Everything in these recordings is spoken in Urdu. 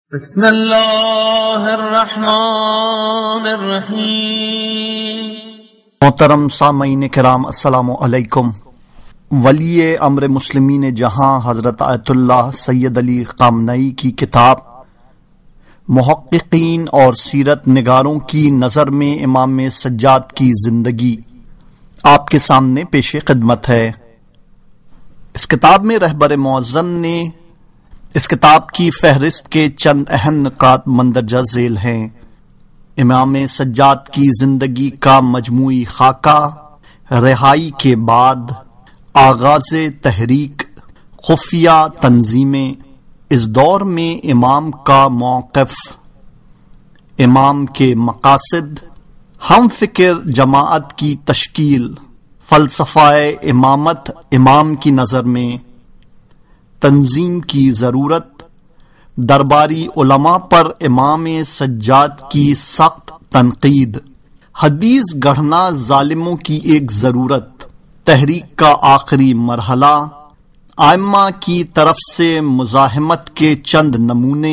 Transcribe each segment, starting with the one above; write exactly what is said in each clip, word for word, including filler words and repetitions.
بسم اللہ الرحمن الرحیم۔ محترم سامعین کرام السلام علیکم۔ ولی امر مسلمین جہاں حضرت آیت اللہ سید علی خامنئی کی کتاب محققین اور سیرت نگاروں کی نظر میں امام سجاد کی زندگی آپ کے سامنے پیش خدمت ہے۔ اس کتاب میں رہبر معظم نے اس کتاب کی فہرست کے چند اہم نکات مندرجہ ذیل ہیں۔ امام سجاد کی زندگی کا مجموعی خاکہ، رہائی کے بعد، آغاز تحریک، خفیہ تنظیمیں، اس دور میں امام کا موقف، امام کے مقاصد، ہم فکر جماعت کی تشکیل، فلسفہ امامت امام کی نظر میں، تنظیم کی ضرورت، درباری علماء پر امام سجاد کی سخت تنقید، حدیث گڑھنا ظالموں کی ایک ضرورت، تحریک کا آخری مرحلہ، ائمہ کی طرف سے مزاحمت کے چند نمونے،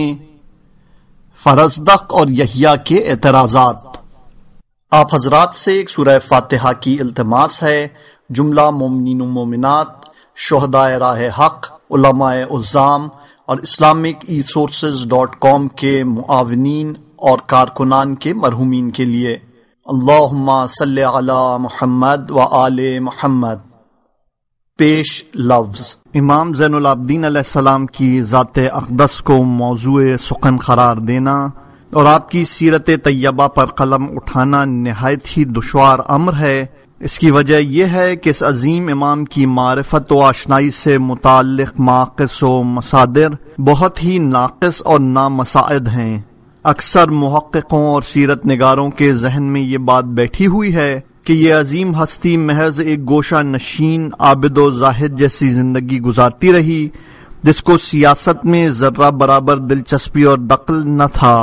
فرزدق اور یحییٰ کے اعتراضات۔ آپ حضرات سے ایک سورہ فاتحہ کی التماس ہے۔ جملہ مومنین و مومنات، شہدائے راہ حق، علماء عظام اور Islamic e sources dot com کے معاونین اور کارکنان کے مرحومین کے لیے۔ اللہم صلی علی محمد و آل محمد۔ پیش لفظ امام زین العابدین علیہ السلام کی ذات اقدس کو موضوع سخن قرار دینا اور آپ کی سیرت طیبہ پر قلم اٹھانا نہایت ہی دشوار امر ہے۔ اس کی وجہ یہ ہے کہ اس عظیم امام کی معرفت و آشنائی سے متعلق ماقص و مصادر بہت ہی ناقص اور نامساعد ہیں۔ اکثر محققوں اور سیرت نگاروں کے ذہن میں یہ بات بیٹھی ہوئی ہے کہ یہ عظیم ہستی محض ایک گوشہ نشین عابد و زاہد جیسی زندگی گزارتی رہی، جس کو سیاست میں ذرہ برابر دلچسپی اور دخل نہ تھا۔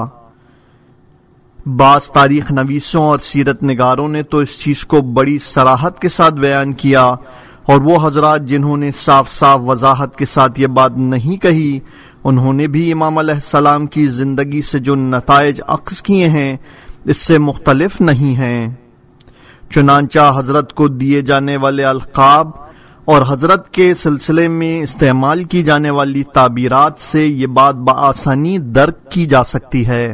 بعض تاریخ نویسوں اور سیرت نگاروں نے تو اس چیز کو بڑی صراحت کے ساتھ بیان کیا، اور وہ حضرات جنہوں نے صاف صاف وضاحت کے ساتھ یہ بات نہیں کہی، انہوں نے بھی امام علیہ السلام کی زندگی سے جو نتائج اخذ کیے ہیں اس سے مختلف نہیں ہیں۔ چنانچہ حضرت کو دیے جانے والے القاب اور حضرت کے سلسلے میں استعمال کی جانے والی تعبیرات سے یہ بات بآسانی درک کی جا سکتی ہے۔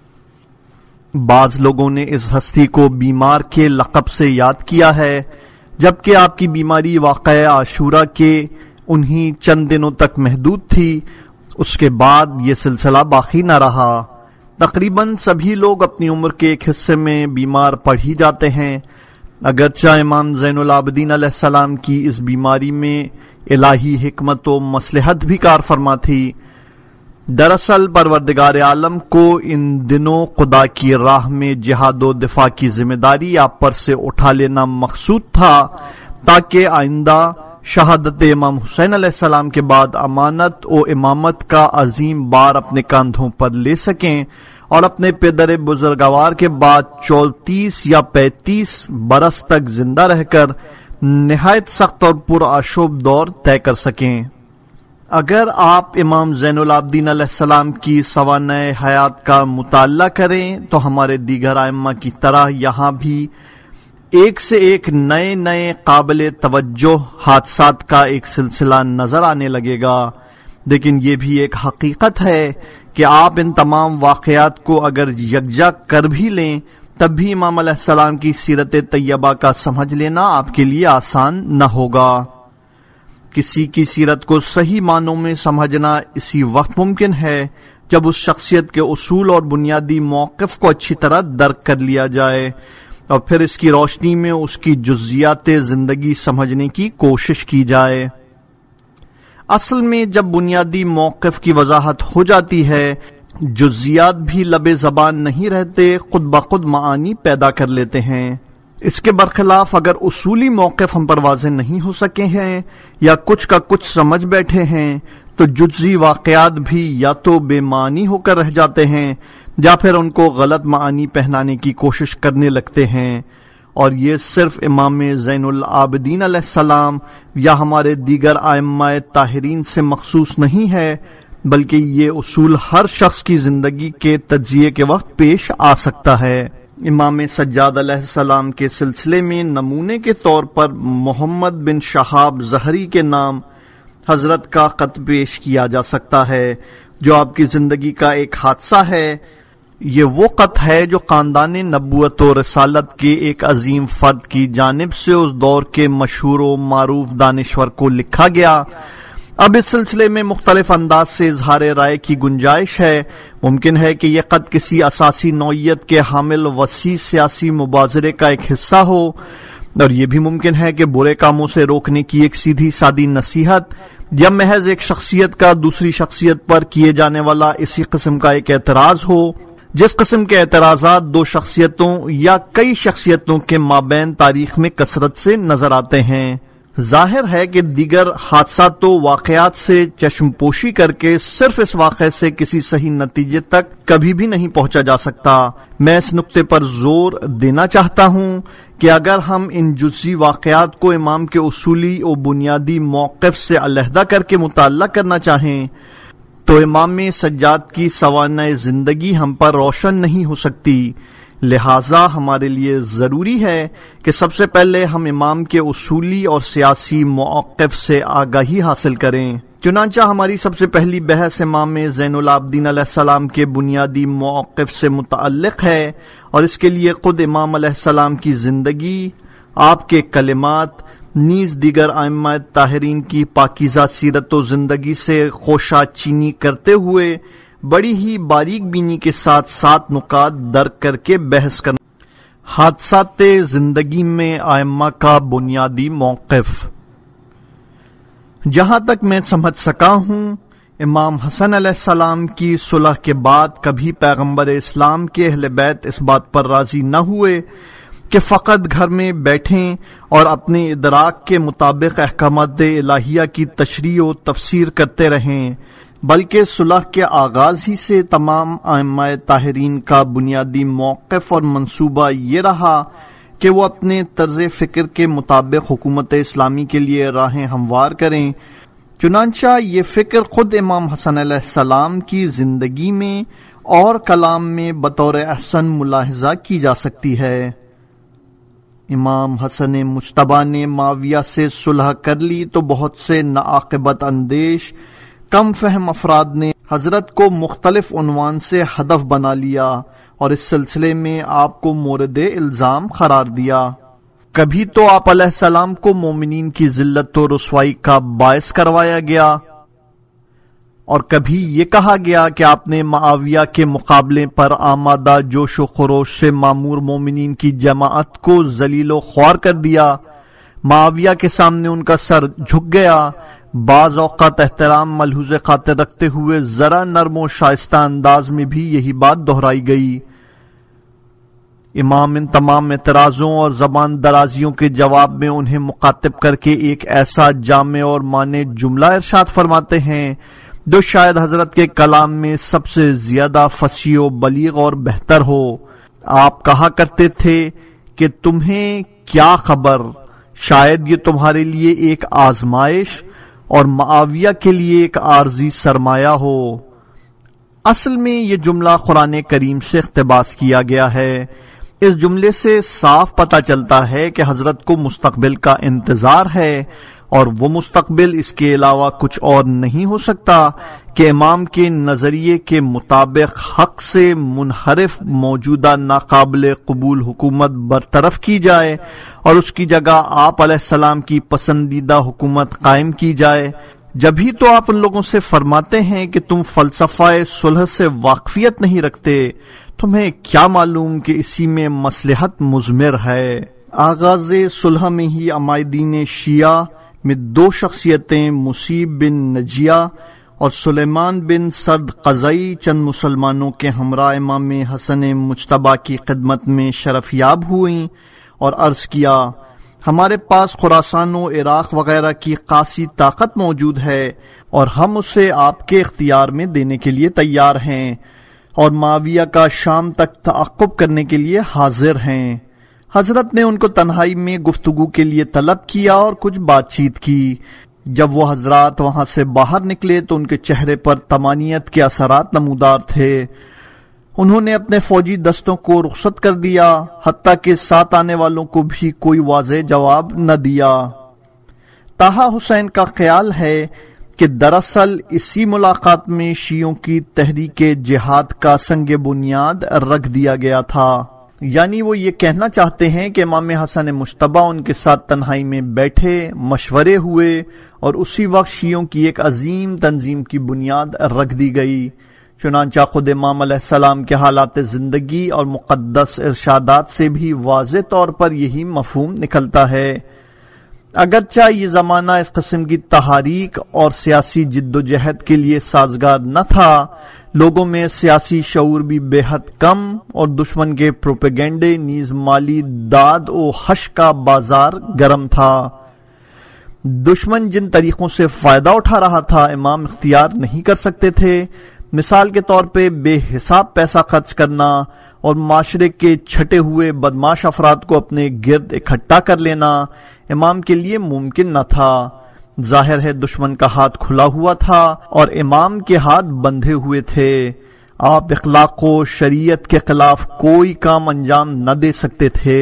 بعض لوگوں نے اس ہستی کو بیمار کے لقب سے یاد کیا ہے، جبکہ آپ کی بیماری واقعہ عاشورہ کے انہی چند دنوں تک محدود تھی۔ اس کے بعد یہ سلسلہ باقی نہ رہا۔ تقریباً سبھی لوگ اپنی عمر کے ایک حصے میں بیمار پڑ ہی جاتے ہیں۔ اگرچہ امام زین العابدین علیہ السلام کی اس بیماری میں الہی حکمت و مصلحت بھی کار فرما تھی۔ دراصل پروردگار عالم کو ان دنوں خدا کی راہ میں جہاد و دفاع کی ذمہ داری آپ پر سے اٹھا لینا مقصود تھا، تاکہ آئندہ شہادت امام حسین علیہ السلام کے بعد امانت و امامت کا عظیم بار اپنے کاندھوں پر لے سکیں اور اپنے پدر بزرگوار کے بعد چونتیس یا پینتیس برس تک زندہ رہ کر نہایت سخت اور پرآشوب دور طے کر سکیں۔ اگر آپ امام زین العابدین علیہ السلام کی سوانح حیات کا مطالعہ کریں تو ہمارے دیگر ائمہ کی طرح یہاں بھی ایک سے ایک نئے نئے قابل توجہ حادثات کا ایک سلسلہ نظر آنے لگے گا، لیکن یہ بھی ایک حقیقت ہے کہ آپ ان تمام واقعات کو اگر یکجا کر بھی لیں تب بھی امام علیہ السلام کی سیرت طیبہ کا سمجھ لینا آپ کے لیے آسان نہ ہوگا۔ کسی کی سیرت کو صحیح معنوں میں سمجھنا اسی وقت ممکن ہے جب اس شخصیت کے اصول اور بنیادی موقف کو اچھی طرح درک کر لیا جائے اور پھر اس کی روشنی میں اس کی جزیات زندگی سمجھنے کی کوشش کی جائے۔ اصل میں جب بنیادی موقف کی وضاحت ہو جاتی ہے، جزیات بھی لب زبان نہیں رہتے، خود بخود معانی پیدا کر لیتے ہیں۔ اس کے برخلاف اگر اصولی موقف ہم پر واضح نہیں ہو سکے ہیں یا کچھ کا کچھ سمجھ بیٹھے ہیں تو جزئی واقعات بھی یا تو بے معنی ہو کر رہ جاتے ہیں یا پھر ان کو غلط معانی پہنانے کی کوشش کرنے لگتے ہیں، اور یہ صرف امام زین العابدین علیہ السلام یا ہمارے دیگر ائمہ طاہرین سے مخصوص نہیں ہے بلکہ یہ اصول ہر شخص کی زندگی کے تجزیے کے وقت پیش آ سکتا ہے۔ امام سجاد علیہ السلام کے سلسلے میں نمونے کے طور پر محمد بن شہاب زہری کے نام حضرت کا خط پیش کیا جا سکتا ہے جو آپ کی زندگی کا ایک حادثہ ہے۔ یہ وہ خط ہے جو خاندان نبوت و رسالت کے ایک عظیم فرد کی جانب سے اس دور کے مشہور و معروف دانشور کو لکھا گیا۔ اب اس سلسلے میں مختلف انداز سے اظہار رائے کی گنجائش ہے۔ ممکن ہے کہ یہ خط کسی اساسی نوعیت کے حامل وسیع سیاسی مباحثے کا ایک حصہ ہو، اور یہ بھی ممکن ہے کہ برے کاموں سے روکنے کی ایک سیدھی سادی نصیحت یا محض ایک شخصیت کا دوسری شخصیت پر کیے جانے والا اسی قسم کا ایک اعتراض ہو، جس قسم کے اعتراضات دو شخصیتوں یا کئی شخصیتوں کے مابین تاریخ میں کثرت سے نظر آتے ہیں۔ ظاہر ہے کہ دیگر حادثات و واقعات سے چشم پوشی کر کے صرف اس واقعے سے کسی صحیح نتیجے تک کبھی بھی نہیں پہنچا جا سکتا۔ میں اس نقطے پر زور دینا چاہتا ہوں کہ اگر ہم ان جزئی واقعات کو امام کے اصولی و بنیادی موقف سے علیحدہ کر کے مطالعہ کرنا چاہیں تو امام سجاد کی سوانح زندگی ہم پر روشن نہیں ہو سکتی۔ لہٰذا ہمارے لیے ضروری ہے کہ سب سے پہلے ہم امام کے اصولی اور سیاسی موقف سے آگاہی حاصل کریں۔ چنانچہ ہماری سب سے پہلی بحث امام زین العابدین علیہ السلام کے بنیادی موقف سے متعلق ہے، اور اس کے لیے خود امام علیہ السلام کی زندگی، آپ کے کلمات، نیز دیگر ائمہ طاہرین کی پاکیزہ سیرت و زندگی سے خوشہ چینی کرتے ہوئے بڑی ہی باریک بینی کے ساتھ سات نکات درک کر کے بحث کرنا۔ حادثات زندگی میں ائمہ کا بنیادی موقف۔ جہاں تک میں سمجھ سکا ہوں، امام حسن علیہ السلام کی صلح کے بعد کبھی پیغمبر اسلام کے اہل بیت اس بات پر راضی نہ ہوئے کہ فقط گھر میں بیٹھیں اور اپنے ادراک کے مطابق احکامات الہیہ کی تشریح و تفسیر کرتے رہیں، بلکہ صلح کے آغاز ہی سے تمام ائمہ طاہرین کا بنیادی موقف اور منصوبہ یہ رہا کہ وہ اپنے طرز فکر کے مطابق حکومت اسلامی کے لیے راہیں ہموار کریں۔ چنانچہ یہ فکر خود امام حسن علیہ السلام کی زندگی میں اور کلام میں بطور احسن ملاحظہ کی جا سکتی ہے۔ امام حسن مجتبیٰ نے معاویہ سے صلح کر لی تو بہت سے ناعاقبت اندیش کم فہم افراد نے حضرت کو مختلف عنوان سے ہدف بنا لیا اور اس سلسلے میں آپ کو مورد الزام قرار دیا۔ کبھی تو آپ علیہ السلام کو مومنین کی ذلت و رسوائی کا باعث کروایا گیا، اور کبھی یہ کہا گیا کہ آپ نے معاویہ کے مقابلے پر آمادہ جوش و خروش سے معمور مومنین کی جماعت کو ذلیل و خوار کر دیا۔ معاویہ کے سامنے ان کا سر جھک گیا۔ بعض اوقات احترام ملحوظ خاطر رکھتے ہوئے ذرا نرم و شائستہ انداز میں بھی یہی بات دہرائی گئی۔ امام ان تمام اعتراضوں اور زبان درازیوں کے جواب میں انہیں مخاطب کر کے ایک ایسا جامع اور معنی جملہ ارشاد فرماتے ہیں جو شاید حضرت کے کلام میں سب سے زیادہ فصیح و بلیغ اور بہتر ہو۔ آپ کہا کرتے تھے کہ تمہیں کیا خبر، شاید یہ تمہارے لیے ایک آزمائش اور معاویہ کے لیے ایک عارضی سرمایہ ہو۔ اصل میں یہ جملہ قرآن کریم سے اقتباس کیا گیا ہے۔ اس جملے سے صاف پتہ چلتا ہے کہ حضرت کو مستقبل کا انتظار ہے، اور وہ مستقبل اس کے علاوہ کچھ اور نہیں ہو سکتا کہ امام کے نظریے کے مطابق حق سے منحرف موجودہ ناقابل قبول حکومت برطرف کی جائے اور اس کی جگہ آپ علیہ السلام کی پسندیدہ حکومت قائم کی جائے۔ جبھی تو آپ ان لوگوں سے فرماتے ہیں کہ تم فلسفہ صلح سے واقفیت نہیں رکھتے، تمہیں کیا معلوم کہ اسی میں مصلحت مضمر ہے۔ آغاز صلح میں ہی عمائدین شیعہ میں دو شخصیتیں مصیب بن نجیہ اور سلیمان بن سرد قزئی چند مسلمانوں کے ہمراہ امام حسن مجتبیٰ کی خدمت میں شرف یاب ہوئیں اور عرض کیا، ہمارے پاس خراسان و عراق وغیرہ کی خاصی طاقت موجود ہے اور ہم اسے آپ کے اختیار میں دینے کے لیے تیار ہیں اور معاویہ کا شام تک تعاقب کرنے کے لیے حاضر ہیں۔ حضرت نے ان کو تنہائی میں گفتگو کے لیے طلب کیا اور کچھ بات چیت کی۔ جب وہ حضرات وہاں سے باہر نکلے تو ان کے چہرے پر طمانینت کے اثرات نمودار تھے۔ انہوں نے اپنے فوجی دستوں کو رخصت کر دیا، حتیٰ کہ ساتھ آنے والوں کو بھی کوئی واضح جواب نہ دیا۔ طٰہٰ حسین کا خیال ہے کہ دراصل اسی ملاقات میں شیعوں کی تحریک جہاد کا سنگ بنیاد رکھ دیا گیا تھا۔ یعنی وہ یہ کہنا چاہتے ہیں کہ امام حسن مجتبی ان کے ساتھ تنہائی میں بیٹھے، مشورے ہوئے اور اسی وقت شیعوں کی ایک عظیم تنظیم کی بنیاد رکھ دی گئی۔ چنانچہ خود امام علیہ السلام کے حالات زندگی اور مقدس ارشادات سے بھی واضح طور پر یہی مفہوم نکلتا ہے۔ اگرچہ یہ زمانہ اس قسم کی تحاریک اور سیاسی جد و جہد کے لیے سازگار نہ تھا، لوگوں میں سیاسی شعور بھی بے حد کم اور دشمن کے پروپیگنڈے نیز مالی داد و حش کا بازار گرم تھا۔ دشمن جن طریقوں سے فائدہ اٹھا رہا تھا امام اختیار نہیں کر سکتے تھے۔ مثال کے طور پہ بے حساب پیسہ خرچ کرنا اور معاشرے کے چھٹے ہوئے بدماش افراد کو اپنے گرد اکٹھا کر لینا امام کے لیے ممکن نہ تھا۔ ظاہر ہے دشمن کا ہاتھ کھلا ہوا تھا اور امام کے ہاتھ بندھے ہوئے تھے۔ آپ اخلاق و شریعت کے خلاف کوئی کام انجام نہ دے سکتے تھے۔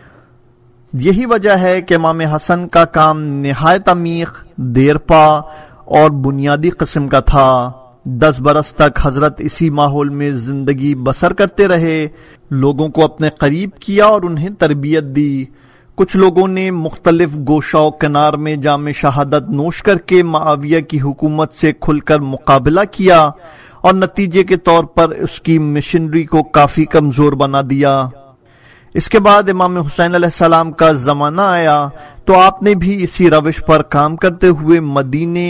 یہی وجہ ہے کہ امام حسن کا کام نہایت عمیق، دیرپا اور بنیادی قسم کا تھا۔ دس برس تک حضرت اسی ماحول میں زندگی بسر کرتے رہے، لوگوں کو اپنے قریب کیا اور انہیں تربیت دی۔ کچھ لوگوں نے مختلف گوشہ و کنار میں جام شہادت نوش کر کے معاویہ کی حکومت سے کھل کر مقابلہ کیا اور نتیجے کے طور پر اس کی مشنری کو کافی کمزور بنا دیا۔ اس کے بعد امام حسین علیہ السلام کا زمانہ آیا تو آپ نے بھی اسی روش پر کام کرتے ہوئے مدینے،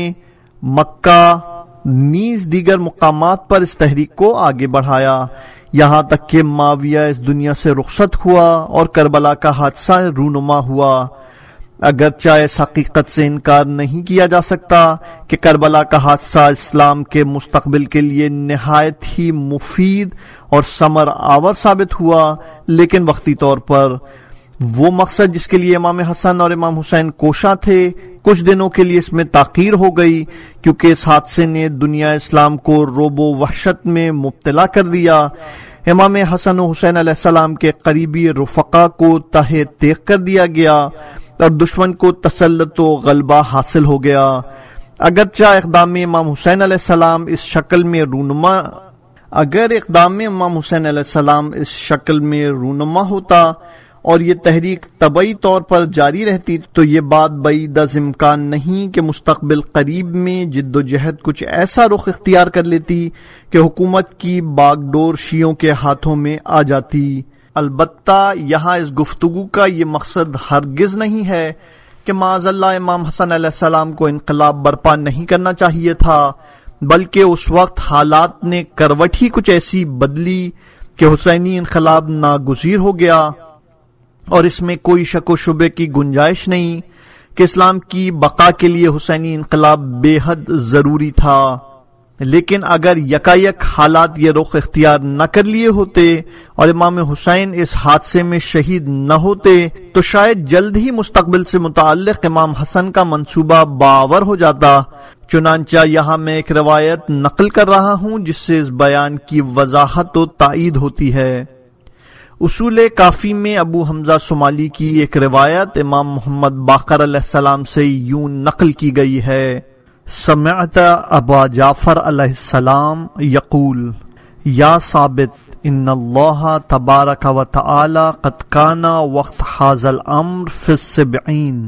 مکہ نیز دیگر مقامات پر اس تحریک کو آگے بڑھایا، یہاں تک کہ معاویہ اس دنیا سے رخصت ہوا اور کربلا کا حادثہ رونما ہوا۔ اگرچہ اس حقیقت سے انکار نہیں کیا جا سکتا کہ کربلا کا حادثہ اسلام کے مستقبل کے لیے نہایت ہی مفید اور ثمر آور ثابت ہوا، لیکن وقتی طور پر وہ مقصد جس کے لیے امام حسن اور امام حسین کوشاں تھے کچھ دنوں کے لیے اس میں تاخیر ہو گئی، کیونکہ اس حادثے نے دنیا اسلام کو رعب و وحشت میں مبتلا کر دیا۔ امام حسن و حسین علیہ السلام کے قریبی رفقا کو تہہ تیغ کر دیا گیا اور دشمن کو تسلط و غلبہ حاصل ہو گیا۔ اگرچہ اقدام امام حسین علیہ السلام اس شکل میں رونما اگر اقدام امام حسین علیہ السلام اس شکل میں رونما ہوتا اور یہ تحریک طبعی طور پر جاری رہتی تو یہ بات بعید از امکان نہیں کہ مستقبل قریب میں جد و جہد کچھ ایسا رخ اختیار کر لیتی کہ حکومت کی باغ ڈور شیعوں کے ہاتھوں میں آ جاتی۔ البتہ یہاں اس گفتگو کا یہ مقصد ہرگز نہیں ہے کہ معاذ اللہ امام حسن علیہ السلام کو انقلاب برپا نہیں کرنا چاہیے تھا، بلکہ اس وقت حالات نے کروٹ ہی کچھ ایسی بدلی کہ حسینی انقلاب ناگزیر ہو گیا، اور اس میں کوئی شک و شبے کی گنجائش نہیں کہ اسلام کی بقا کے لیے حسینی انقلاب بے حد ضروری تھا۔ لیکن اگر یکایک حالات یہ رخ اختیار نہ کر لیے ہوتے اور امام حسین اس حادثے میں شہید نہ ہوتے تو شاید جلد ہی مستقبل سے متعلق امام حسن کا منصوبہ باور ہو جاتا۔ چنانچہ یہاں میں ایک روایت نقل کر رہا ہوں جس سے اس بیان کی وضاحت و تائید ہوتی ہے۔ اصول کافی میں ابو حمزہ صومالی کی ایک روایت امام محمد باقر علیہ السلام سے یوں نقل کی گئی ہے: سمعت ابا جعفر علیہ السلام یقول یا ثابت ان اللہ تبارک و تعالی قد کان وقت حاضر الامر فی السبعین۔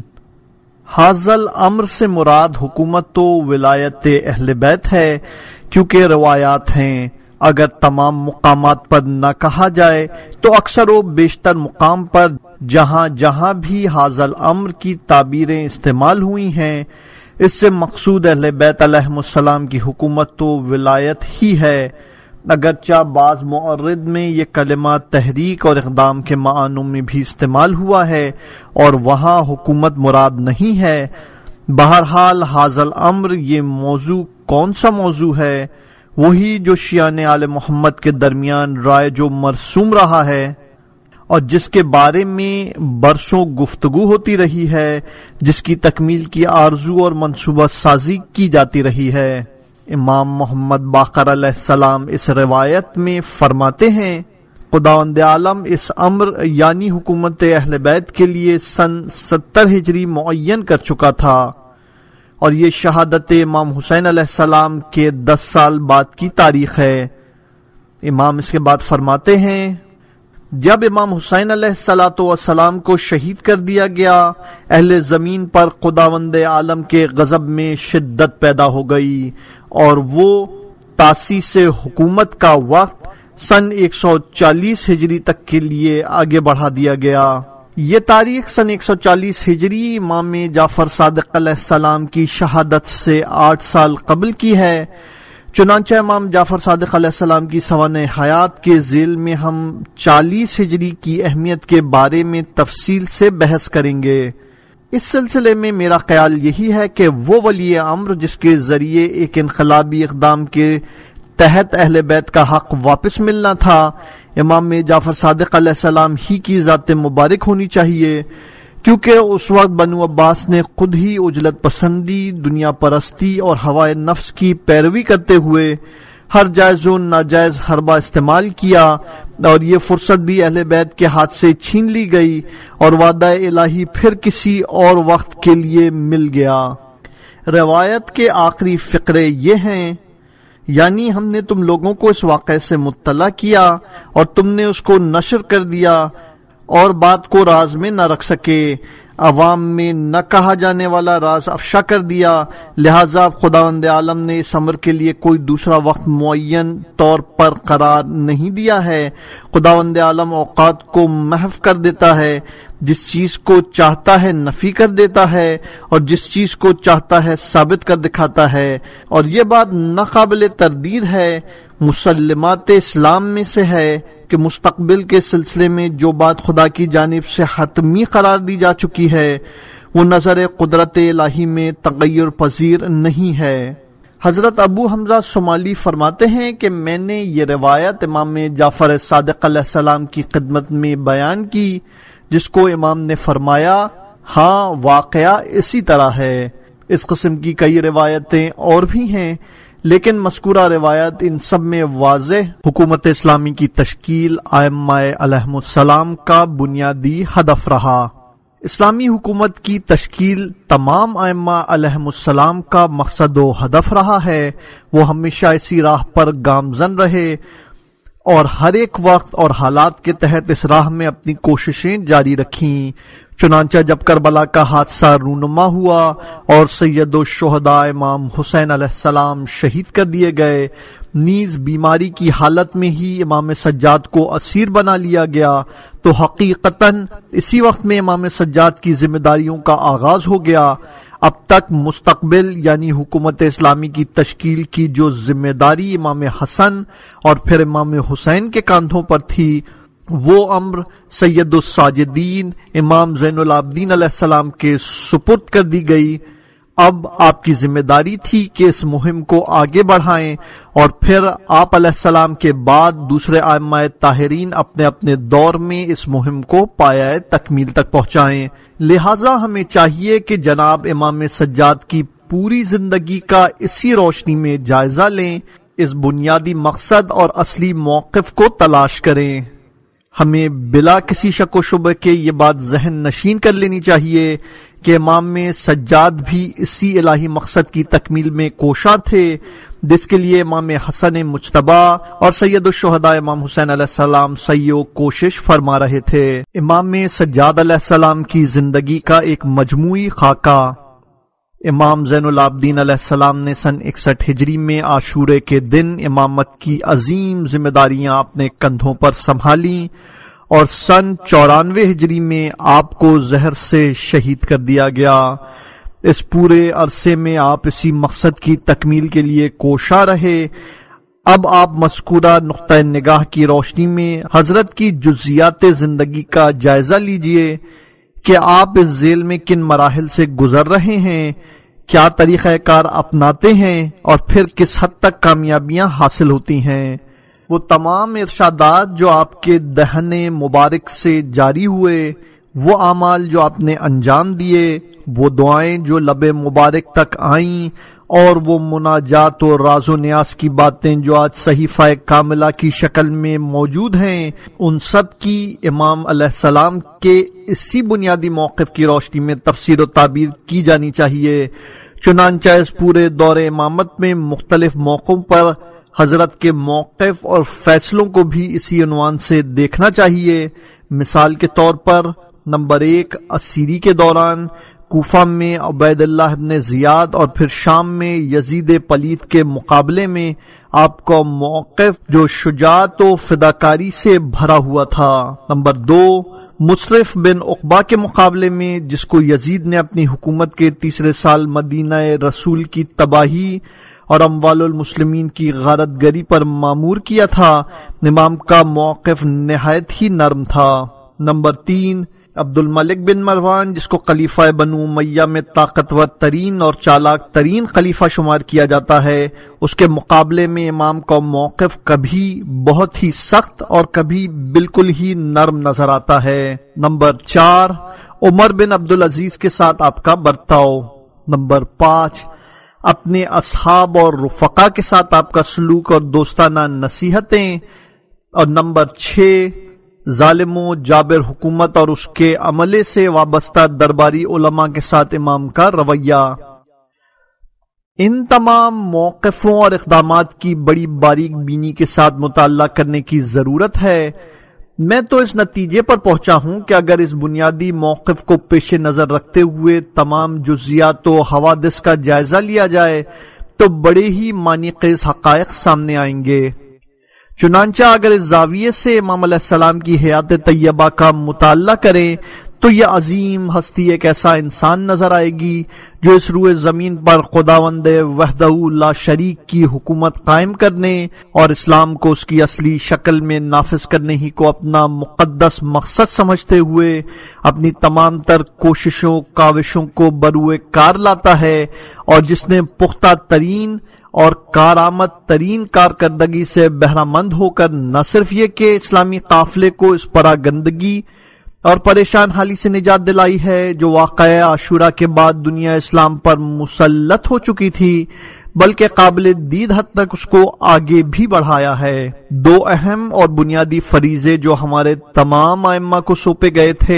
حاضر الامر سے مراد حکومت و ولایت اہل بیت ہے، کیونکہ روایات ہیں اگر تمام مقامات پر نہ کہا جائے تو اکثر و بیشتر مقام پر جہاں جہاں بھی حاضر الامر کی تعبیریں استعمال ہوئی ہیں اس سے مقصود اہل بیت علیہم السلام کی حکومت و ولایت ہی ہے، اگرچہ بعض معرض میں یہ کلمہ تحریک اور اقدام کے معنوں میں بھی استعمال ہوا ہے اور وہاں حکومت مراد نہیں ہے۔ بہرحال حاضر الامر یہ موضوع کون سا موضوع ہے؟ وہی جو شیعان آل محمد کے درمیان رائج و مرسوم رہا ہے اور جس کے بارے میں برسوں گفتگو ہوتی رہی ہے، جس کی تکمیل کی آرزو اور منصوبہ سازی کی جاتی رہی ہے۔ امام محمد باقر علیہ السلام اس روایت میں فرماتے ہیں، خداوند عالم اس امر یعنی حکومت اہل بیت کے لیے سن ستر ہجری معین کر چکا تھا، اور یہ شہادت امام حسین علیہ السلام کے دس سال بعد کی تاریخ ہے۔ امام اس کے بعد فرماتے ہیں، جب امام حسین علیہ الصلاۃ والسلام کو شہید کر دیا گیا، اہل زمین پر خداوند عالم کے غضب میں شدت پیدا ہو گئی، اور وہ تاسیس حکومت کا وقت سن ایک سو چالیس ہجری تک کے لیے آگے بڑھا دیا گیا۔ یہ تاریخ سن ایک سو چالیس ہجری امام جعفر صادق علیہ السلام کی شہادت سے آٹھ سال قبل کی ہے۔ چنانچہ امام جعفر صادق علیہ السلام کی سوانح حیات کے ذیل میں ہم چالیس ہجری کی اہمیت کے بارے میں تفصیل سے بحث کریں گے۔ اس سلسلے میں میرا خیال یہی ہے کہ وہ ولی امر جس کے ذریعے ایک انقلابی اقدام کے تحت اہل بیت کا حق واپس ملنا تھا، امام جعفر صادق علیہ السلام ہی کی ذات مبارک ہونی چاہیے، کیونکہ اس وقت بنو عباس نے خود ہی عجلت پسندی، دنیا پرستی اور ہوائے نفس کی پیروی کرتے ہوئے ہر جائز و ناجائز حربہ استعمال کیا، اور یہ فرصت بھی اہل بیت کے ہاتھ سے چھین لی گئی اور وعدہ الہی پھر کسی اور وقت کے لیے مل گیا۔ روایت کے آخری فقرے یہ ہیں، یعنی ہم نے تم لوگوں کو اس واقعے سے مطلع کیا اور تم نے اس کو نشر کر دیا اور بات کو راز میں نہ رکھ سکے، عوام میں نہ کہا جانے والا راز افشا کر دیا، لہذا خداوند عالم نے اس امر کے لیے کوئی دوسرا وقت معین طور پر قرار نہیں دیا ہے۔ خداوند عالم اوقات کو محو کر دیتا ہے، جس چیز کو چاہتا ہے نفی کر دیتا ہے اور جس چیز کو چاہتا ہے ثابت کر دکھاتا ہے، اور یہ بات ناقابل تردید ہے، مسلمات اسلام میں سے ہے کہ مستقبل کے سلسلے میں جو بات خدا کی جانب سے حتمی قرار دی جا چکی ہے وہ نظر قدرت الہی میں تغیر پذیر نہیں ہے۔ حضرت ابو حمزہ صومالی فرماتے ہیں کہ میں نے یہ روایت امام جعفر صادق علیہ السلام کی خدمت میں بیان کی، جس کو امام نے فرمایا، ہاں واقعہ اسی طرح ہے۔ اس قسم کی کئی روایتیں اور بھی ہیں، لیکن مذکورہ روایت ان سب میں واضح حکومت اسلامی کی تشکیل ائمہ علیہم السلام کا بنیادی ہدف رہا۔ اسلامی حکومت کی تشکیل تمام ائمہ علیہم السلام کا مقصد و ہدف رہا ہے۔ وہ ہمیشہ اسی راہ پر گامزن رہے اور ہر ایک وقت اور حالات کے تحت اس راہ میں اپنی کوششیں جاری رکھیں۔ چنانچہ جب کربلا کا حادثہ رونما ہوا اور سید الشہداء امام حسین علیہ السلام شہید کر دیے گئے، نیز بیماری کی حالت میں ہی امام سجاد کو اسیر بنا لیا گیا، تو حقیقتاً اسی وقت میں امام سجاد کی ذمہ داریوں کا آغاز ہو گیا۔ اب تک مستقبل یعنی حکومت اسلامی کی تشکیل کی جو ذمہ داری امام حسن اور پھر امام حسین کے کاندھوں پر تھی، وہ امر سید الساجدین امام زین العابدین علیہ السلام کے سپرد کر دی گئی۔ اب آپ کی ذمہ داری تھی کہ اس مہم کو آگے بڑھائیں، اور پھر آپ علیہ السلام کے بعد دوسرے ائمہ طاہرین اپنے اپنے دور میں اس مہم کو پایہ تکمیل تک پہنچائیں۔ لہٰذا ہمیں چاہیے کہ جناب امام سجاد کی پوری زندگی کا اسی روشنی میں جائزہ لیں، اس بنیادی مقصد اور اصلی موقف کو تلاش کریں۔ ہمیں بلا کسی شک و شبہ کے یہ بات ذہن نشین کر لینی چاہیے کہ امام سجاد بھی اسی الہی مقصد کی تکمیل میں کوشاں تھے، جس کے لیے امام حسن مجتبی اور سید الشہداء امام حسین علیہ السلام سعی و کوشش فرما رہے تھے۔ امام سجاد علیہ السلام کی زندگی کا ایک مجموعی خاکہ امام زین العابدین علیہ السلام نے سن اکسٹھ ہجری میں عاشورے کے دن امامت کی عظیم ذمہ داریاں اپنے کندھوں پر سنبھالیں، اور سن چورانوے ہجری میں آپ کو زہر سے شہید کر دیا گیا۔ اس پورے عرصے میں آپ اسی مقصد کی تکمیل کے لیے کوشاں رہے۔ اب آپ مذکورہ نقطہ نگاہ کی روشنی میں حضرت کی جزیات زندگی کا جائزہ لیجئے کہ آپ اس ذیل میں کن مراحل سے گزر رہے ہیں، کیا طریقہ کار اپناتے ہیں، اور پھر کس حد تک کامیابیاں حاصل ہوتی ہیں۔ وہ تمام ارشادات جو آپ کے دہن مبارک سے جاری ہوئے، وہ اعمال جو آپ نے انجام دیے، وہ دعائیں جو لب مبارک تک آئیں، اور وہ مناجات و راز و نیاز کی باتیں جو آج صحیفہ کاملہ کی شکل میں موجود ہیں، ان سب کی امام علیہ السلام کے اسی بنیادی موقف کی روشنی میں تفسیر و تعبیر کی جانی چاہیے۔ چنانچہ اس پورے دور امامت میں مختلف موقعوں پر حضرت کے موقف اور فیصلوں کو بھی اسی عنوان سے دیکھنا چاہیے۔ مثال کے طور پر نمبر ایک، اسیری کے دوران کوفہ میں عبید اللہ ابن زیاد اور پھر شام میں یزید پلید کے مقابلے میں آپ کا موقف جو شجاعت و فداکاری سے بھرا ہوا تھا۔ نمبر دو، مصرف بن عقبہ کے مقابلے میں جس کو یزید نے اپنی حکومت کے تیسرے سال مدینہ رسول کی تباہی اور اموال المسلمین کی غارت گری پر مامور کیا تھا، امام کا موقف نہایت ہی نرم تھا۔ نمبر تین، عبد الملک بن مروان جس کو خلیفہ بنو امیہ میں طاقتور ترین اور چالاک ترین خلیفہ شمار کیا جاتا ہے، اس کے مقابلے میں امام کا موقف کبھی بہت ہی سخت اور کبھی بالکل ہی نرم نظر آتا ہے۔ نمبر چار، عمر بن عبدالعزیز کے ساتھ آپ کا برتاؤ۔ نمبر پانچ، اپنے اصحاب اور رفقا کے ساتھ آپ کا سلوک اور دوستانہ نصیحتیں۔ اور نمبر چھ، ظالم و جابر حکومت اور اس کے عملے سے وابستہ درباری علماء کے ساتھ امام کا رویہ۔ ان تمام موقفوں اور اقدامات کی بڑی باریک بینی کے ساتھ مطالعہ کرنے کی ضرورت ہے۔ میں تو اس نتیجے پر پہنچا ہوں کہ اگر اس بنیادی موقف کو پیش نظر رکھتے ہوئے تمام جزیات و حوادث کا جائزہ لیا جائے تو بڑے ہی معنی خیز حقائق سامنے آئیں گے۔ چنانچہ اگر اس زاویے سے امام علیہ السلام کی حیات طیبہ کا مطالعہ کریں تو یہ عظیم ہستی ایک ایسا انسان نظر آئے گی جو اس روئے زمین پر خداوند وحدہ لا شریک کی حکومت قائم کرنے اور اسلام کو اس کی اصلی شکل میں نافذ کرنے ہی کو اپنا مقدس مقصد سمجھتے ہوئے اپنی تمام تر کوششوں کاوشوں کو بروئے کار لاتا ہے، اور جس نے پختہ ترین اور کارآمد ترین کارکردگی سے بہرہ مند ہو کر نہ صرف یہ کہ اسلامی قافلے کو اس پراگندگی اور پریشان حالی سے نجات دلائی ہے جو واقعہ عاشورہ کے بعد دنیا اسلام پر مسلط ہو چکی تھی، بلکہ قابل دید حد تک اس کو آگے بھی بڑھایا ہے۔ دو اہم اور بنیادی فریضے جو ہمارے تمام ائمہ کو سونپے گئے تھے،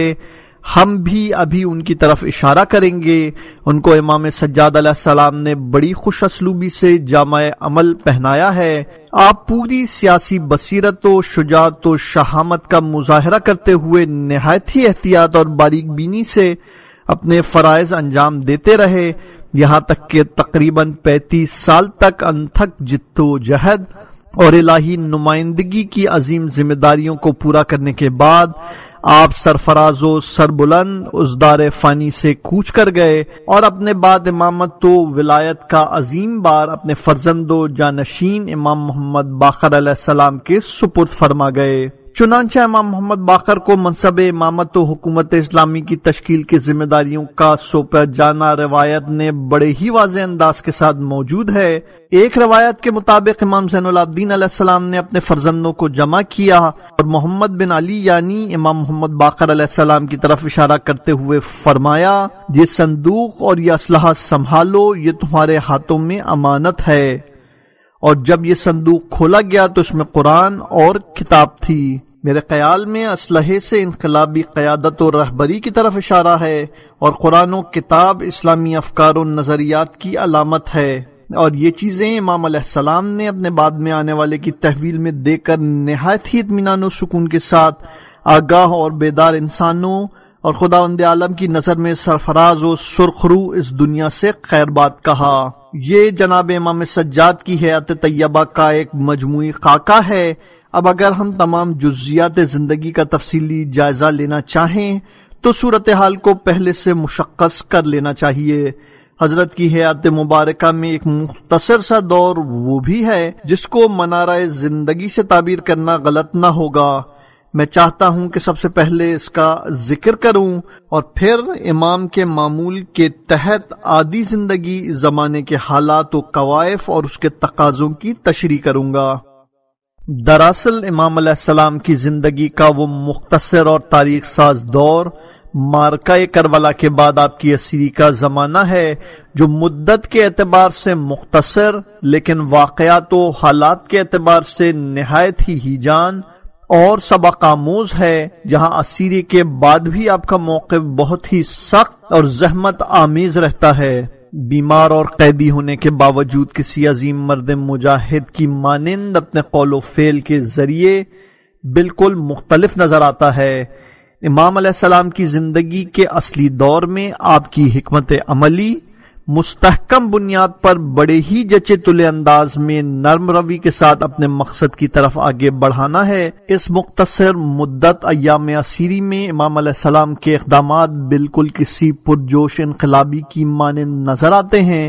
ہم بھی ابھی ان کی طرف اشارہ کریں گے۔ ان کو امام سجاد علیہ السلام نے بڑی خوش اسلوبی سے جامع عمل پہنایا ہے۔ آپ پوری سیاسی بصیرت و شجاعت و شہامت کا مظاہرہ کرتے ہوئے نہایت ہی احتیاط اور باریک بینی سے اپنے فرائض انجام دیتے رہے، یہاں تک کہ تقریباً پینتیس سال تک انتھک جد و جہد اور الہی نمائندگی کی عظیم ذمہ داریوں کو پورا کرنے کے بعد آپ سرفراز و سربلند اس دار فانی سے کوچ کر گئے اور اپنے بعد امامت و ولایت کا عظیم بار اپنے فرزند و جانشین امام محمد باقر علیہ السلام کے سپرد فرما گئے۔ چنانچہ امام محمد باقر کو منصب امامت و حکومت اسلامی کی تشکیل کی ذمہ داریوں کا سونپا جانا روایت نے بڑے ہی واضح انداز کے ساتھ موجود ہے۔ ایک روایت کے مطابق امام زین العابدین علیہ السلام نے اپنے فرزندوں کو جمع کیا اور محمد بن علی یعنی امام محمد باقر علیہ السلام کی طرف اشارہ کرتے ہوئے فرمایا، یہ صندوق اور یہ اسلحہ سنبھالو، یہ تمہارے ہاتھوں میں امانت ہے۔ اور جب یہ صندوق کھولا گیا تو اس میں قرآن اور کتاب تھی۔ میرے خیال میں اسلحے سے انقلابی قیادت و رہبری کی طرف اشارہ ہے، اور قرآن و کتاب اسلامی افکار و نظریات کی علامت ہے، اور یہ چیزیں امام علیہ السلام نے اپنے بعد میں آنے والے کی تحویل میں دے کر نہایت ہی اطمینان و سکون کے ساتھ آگاہ اور بیدار انسانوں اور خداوند عالم کی نظر میں سرفراز و سرخرو اس دنیا سے خیر بات کہا۔ یہ جناب امام سجاد کی حیات طیبہ کا ایک مجموعی خاکہ ہے۔ اب اگر ہم تمام جزیات زندگی کا تفصیلی جائزہ لینا چاہیں تو صورتحال کو پہلے سے مشخص کر لینا چاہیے۔ حضرت کی حیات مبارکہ میں ایک مختصر سا دور وہ بھی ہے جس کو منارہ زندگی سے تعبیر کرنا غلط نہ ہوگا۔ میں چاہتا ہوں کہ سب سے پہلے اس کا ذکر کروں اور پھر امام کے معمول کے تحت عادی زندگی، زمانے کے حالات و کوائف اور اس کے تقاضوں کی تشریح کروں گا۔ دراصل امام علیہ السلام کی زندگی کا وہ مختصر اور تاریخ ساز دور معرکہ کربلا کے بعد آپ کی اسیری کا زمانہ ہے، جو مدت کے اعتبار سے مختصر لیکن واقعات و حالات کے اعتبار سے نہایت ہی ہیجان اور سبق آموز ہے، جہاں اسیری کے بعد بھی آپ کا موقف بہت ہی سخت اور زحمت آمیز رہتا ہے۔ بیمار اور قیدی ہونے کے باوجود کسی عظیم مرد مجاہد کی مانند اپنے قول و فعل کے ذریعے بالکل مختلف نظر آتا ہے۔ امام علیہ السلام کی زندگی کے اصلی دور میں آپ کی حکمت عملی مستحکم بنیاد پر بڑے ہی جچے تلے انداز میں نرم روی کے ساتھ اپنے مقصد کی طرف آگے بڑھانا ہے۔ اس مختصر مدت ایام اسیری میں امام علیہ السلام کے اقدامات بالکل کسی پرجوش انقلابی کی مانند نظر آتے ہیں،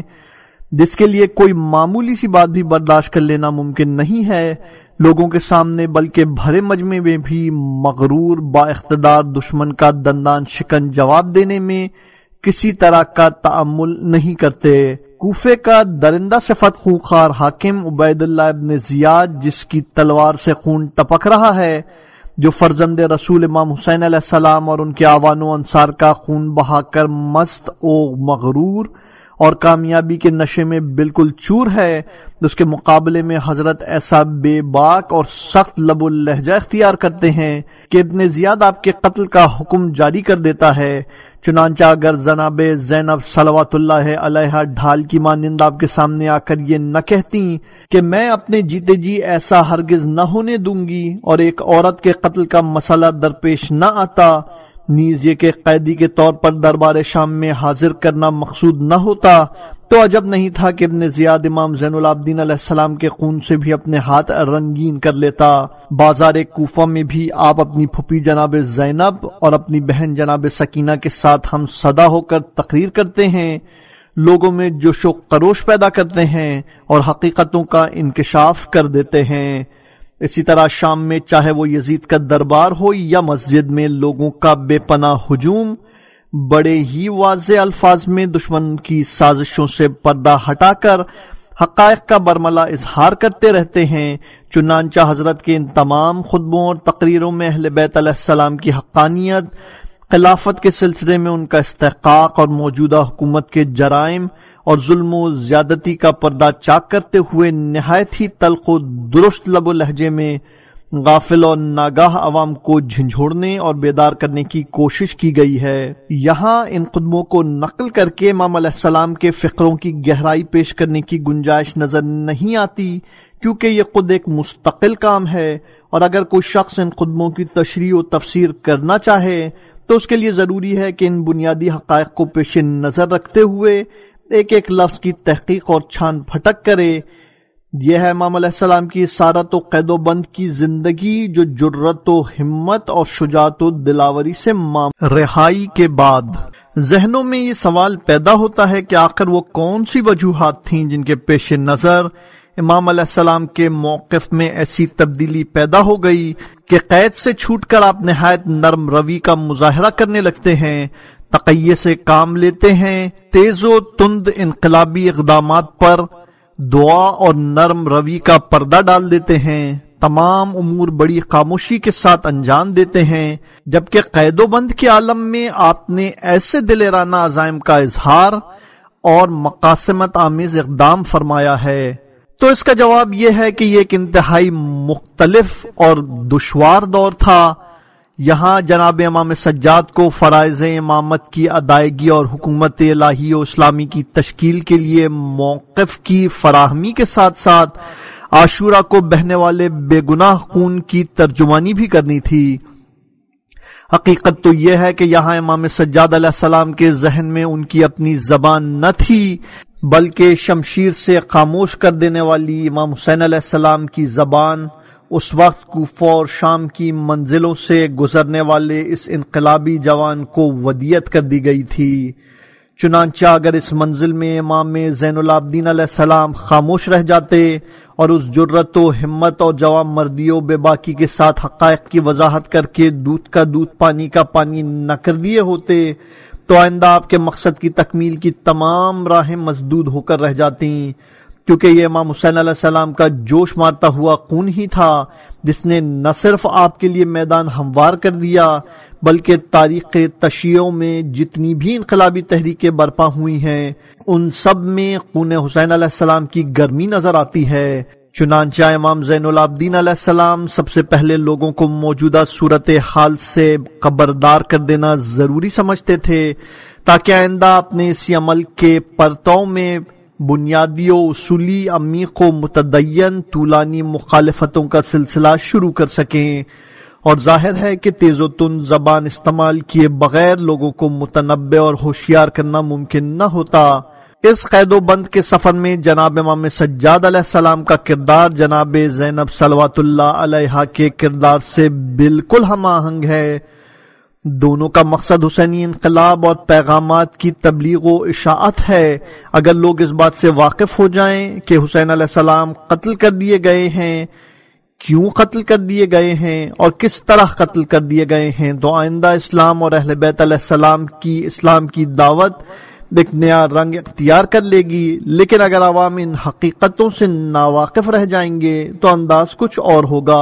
جس کے لیے کوئی معمولی سی بات بھی برداشت کر لینا ممکن نہیں ہے۔ لوگوں کے سامنے بلکہ بھرے مجمع میں بھی مغرور با اقتدار دشمن کا دندان شکن جواب دینے میں کسی طرح کا تأمل نہیں کرتے۔ کوفے کا درندہ صفت خونخوار حاکم عبید اللہ ابن زیاد، جس کی تلوار سے خون ٹپک رہا ہے، جو فرزند رسول امام حسین علیہ السلام اور ان کے آوان و انصار کا خون بہا کر مست و مغرور اور کامیابی کے نشے میں بالکل چور ہے، اس کے مقابلے میں حضرت ایسا بے باک اور سخت لب و لہجہ اختیار کرتے ہیں کہ ابن زیاد آپ کے قتل کا حکم جاری کر دیتا ہے۔ چنانچہ اگر جناب زینب صلوات اللہ علیہا ڈھال کی مانند آپ کے سامنے آ کر یہ نہ کہتی کہ میں اپنے جیتے جی ایسا ہرگز نہ ہونے دوں گی، اور ایک عورت کے قتل کا مسئلہ درپیش نہ آتا، نیز یہ کہ قیدی کے طور پر دربار شام میں حاضر کرنا مقصود نہ ہوتا، تو عجب نہیں تھا کہ ابن زیاد امام زین العابدین علیہ السلام کے خون سے بھی اپنے ہاتھ رنگین کر لیتا۔ بازار کوفہ میں بھی آپ اپنی پھوپھی جناب زینب اور اپنی بہن جناب سکینہ کے ساتھ ہم صدا ہو کر تقریر کرتے ہیں، لوگوں میں جوش و خروش پیدا کرتے ہیں اور حقیقتوں کا انکشاف کر دیتے ہیں۔ اسی طرح شام میں چاہے وہ یزید کا دربار ہو یا مسجد میں لوگوں کا بے پناہ ہجوم، بڑے ہی واضح الفاظ میں دشمن کی سازشوں سے پردہ ہٹا کر حقائق کا برملا اظہار کرتے رہتے ہیں۔ چنانچہ حضرت کے ان تمام خطبوں اور تقریروں میں اہل بیت علیہ السلام کی حقانیت، خلافت کے سلسلے میں ان کا استحقاق اور موجودہ حکومت کے جرائم اور ظلم و زیادتی کا پردہ چاک کرتے ہوئے نہایت ہی تلخ و درست لب و لہجے میں غافل اور ناگاہ عوام کو جھنجھوڑنے اور بیدار کرنے کی کوشش کی گئی ہے۔ یہاں ان خطبوں کو نقل کر کے امام علیہ السلام کے فقروں کی گہرائی پیش کرنے کی گنجائش نظر نہیں آتی، کیونکہ یہ خود ایک مستقل کام ہے، اور اگر کوئی شخص ان خطبوں کی تشریح و تفسیر کرنا چاہے تو اس کے لیے ضروری ہے کہ ان بنیادی حقائق کو پیش نظر رکھتے ہوئے ایک ایک لفظ کی تحقیق اور چھان پھٹک کرے۔ یہ ہے امام علیہ السلام کی اسارت و قید و بند کی زندگی، جو جرت و ہمت اور شجاعت و دلاوری سے مام رہائی کے بعد ذہنوں میں یہ سوال پیدا ہوتا ہے کہ آخر وہ کون سی وجوہات تھیں جن کے پیش نظر امام علیہ السلام کے موقف میں ایسی تبدیلی پیدا ہو گئی کہ قید سے چھوٹ کر آپ نہایت نرم روی کا مظاہرہ کرنے لگتے ہیں، تقیے سے کام لیتے ہیں، تیز و تند انقلابی اقدامات پر دعا اور نرم روی کا پردہ ڈال دیتے ہیں، تمام امور بڑی خاموشی کے ساتھ انجام دیتے ہیں، جبکہ قید و بند کے عالم میں آپ نے ایسے دلیرانہ عزائم کا اظہار اور مقاسمت آمیز اقدام فرمایا ہے۔ تو اس کا جواب یہ ہے کہ یہ ایک انتہائی مختلف اور دشوار دور تھا۔ یہاں جناب امام سجاد کو فرائض امامت کی ادائیگی اور حکومت الہی و اسلامی کی تشکیل کے لیے موقف کی فراہمی کے ساتھ ساتھ عاشورہ کو بہنے والے بے گناہ خون کی ترجمانی بھی کرنی تھی۔ حقیقت تو یہ ہے کہ یہاں امام سجاد علیہ السلام کے ذہن میں ان کی اپنی زبان نہ تھی، بلکہ شمشیر سے خاموش کر دینے والی امام حسین علیہ السلام کی زبان اس وقت کوفہ اور شام کی منزلوں سے گزرنے والے اس انقلابی جوان کو ودیعت کر دی گئی تھی۔ چنانچہ اگر اس منزل میں امام زین العابدین علیہ السلام خاموش رہ جاتے اور اس جرت و ہمت اور جوان مردی و بے باکی کے ساتھ حقائق کی وضاحت کر کے دودھ کا دودھ پانی کا پانی نہ کر دیے ہوتے، تو آئندہ آپ کے مقصد کی تکمیل کی تمام راہیں مسدود ہو کر رہ جاتی۔ کیونکہ یہ امام حسین علیہ السلام کا جوش مارتا ہوا خون ہی تھا جس نے نہ صرف آپ کے لیے میدان ہموار کر دیا بلکہ تاریخ تشیعوں میں جتنی بھی انقلابی تحریکیں برپا ہوئی ہیں ان سب میں خون حسین علیہ السلام کی گرمی نظر آتی ہے۔ چنانچہ امام زین العابدین علیہ السلام سب سے پہلے لوگوں کو موجودہ صورتحال سے خبردار کر دینا ضروری سمجھتے تھے تاکہ آئندہ اپنے اسی عمل کے پرتو میں بنیادی و اصولی عمیق و متدین طولانی مخالفتوں کا سلسلہ شروع کر سکیں، اور ظاہر ہے کہ تیز و تند زبان استعمال کیے بغیر لوگوں کو متنبہ اور ہوشیار کرنا ممکن نہ ہوتا۔ اس قید و بند کے سفر میں جناب امام سجاد علیہ السلام کا کردار جناب زینب صلوات اللہ علیہا کے کردار سے بالکل ہم آہنگ ہے۔ دونوں کا مقصد حسینی انقلاب اور پیغامات کی تبلیغ و اشاعت ہے۔ اگر لوگ اس بات سے واقف ہو جائیں کہ حسین علیہ السلام قتل کر دیے گئے ہیں، کیوں قتل کر دیے گئے ہیں اور کس طرح قتل کر دیے گئے ہیں، تو آئندہ اسلام اور اہل بیت علیہ السلام کی اسلام کی دعوت ایک نیا رنگ اختیار کر لے گی۔ لیکن اگر عوام ان حقیقتوں سے ناواقف رہ جائیں گے تو انداز کچھ اور ہوگا۔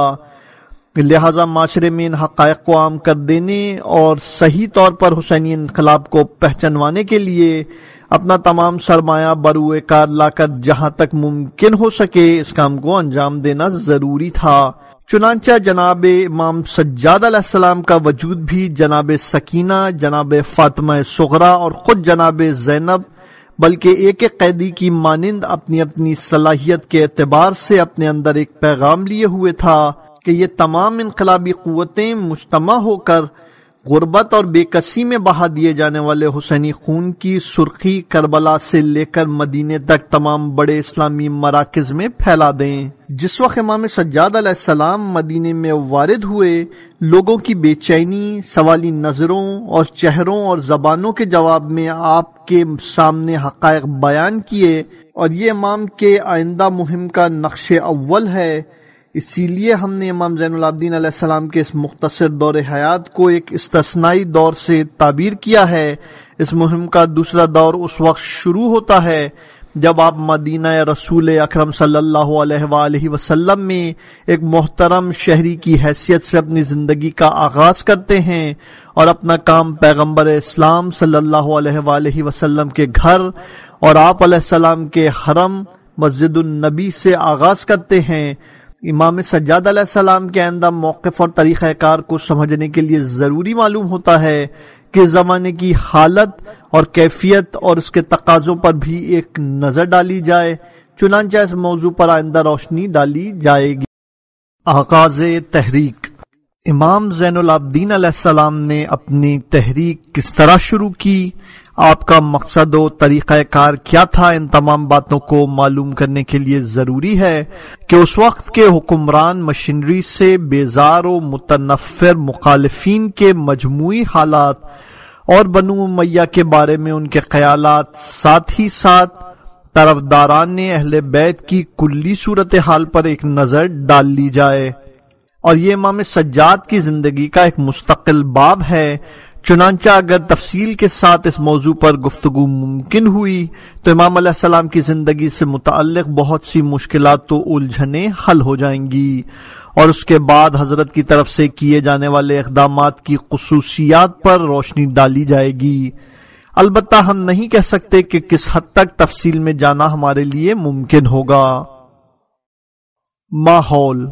لہذا معاشرے میں ان حقائق کو عام کر دینے اور صحیح طور پر حسینی انقلاب کو پہچانوانے کے لیے اپنا تمام سرمایہ بروئے کار لا کر جہاں تک ممکن ہو سکے اس کام کو انجام دینا ضروری تھا۔ چنانچہ جناب امام سجاد علیہ السلام کا وجود بھی جناب سکینہ، جناب فاطمہ صغرا اور خود جناب زینب بلکہ ایک ایک قیدی کی مانند اپنی اپنی صلاحیت کے اعتبار سے اپنے اندر ایک پیغام لیے ہوئے تھا کہ یہ تمام انقلابی قوتیں مجتمع ہو کر غربت اور بے کسی میں بہا دیے جانے والے حسینی خون کی سرخی کربلا سے لے کر مدینے تک تمام بڑے اسلامی مراکز میں پھیلا دیں۔ جس وقت امام سجاد علیہ السلام مدینے میں وارد ہوئے، لوگوں کی بے چینی، سوالی نظروں اور چہروں اور زبانوں کے جواب میں آپ کے سامنے حقائق بیان کیے، اور یہ امام کے آئندہ مہم کا نقش اول ہے۔ اسی لیے ہم نے امام زین العابدین علیہ السلام کے اس مختصر دور حیات کو ایک استثنائی دور سے تعبیر کیا ہے۔ اس مہم کا دوسرا دور اس وقت شروع ہوتا ہے جب آپ مدینہ رسول اکرم صلی اللہ علیہ وآلہ وسلم میں ایک محترم شہری کی حیثیت سے اپنی زندگی کا آغاز کرتے ہیں اور اپنا کام پیغمبر اسلام صلی اللہ علیہ وآلہ وسلم کے گھر اور آپ علیہ السلام کے حرم مسجد النبی سے آغاز کرتے ہیں۔ امام سجاد علیہ السلام کے آئندہ موقف اور طریقہ کار کو سمجھنے کے لیے ضروری معلوم ہوتا ہے کہ زمانے کی حالت اور کیفیت اور اس کے تقاضوں پر بھی ایک نظر ڈالی جائے۔ چنانچہ اس موضوع پر آئندہ روشنی ڈالی جائے گی۔ آغاز تحریک۔ امام زین العابدین علیہ السلام نے اپنی تحریک کس طرح شروع کی، آپ کا مقصد و طریقہ کار کیا تھا، ان تمام باتوں کو معلوم کرنے کے لیے ضروری ہے کہ اس وقت کے حکمران مشینری سے بیزار و متنفر مخالفین کے مجموعی حالات اور بنو امیہ کے بارے میں ان کے خیالات، ساتھ ہی ساتھ طرفداران اہل بیت کی کلی صورتحال پر ایک نظر ڈال لی جائے، اور یہ امام سجاد کی زندگی کا ایک مستقل باب ہے۔ چنانچہ اگر تفصیل کے ساتھ اس موضوع پر گفتگو ممکن ہوئی تو امام علیہ السلام کی زندگی سے متعلق بہت سی مشکلات و الجھنیں حل ہو جائیں گی، اور اس کے بعد حضرت کی طرف سے کیے جانے والے اقدامات کی خصوصیات پر روشنی ڈالی جائے گی۔ البتہ ہم نہیں کہہ سکتے کہ کس حد تک تفصیل میں جانا ہمارے لیے ممکن ہوگا۔ ماحول۔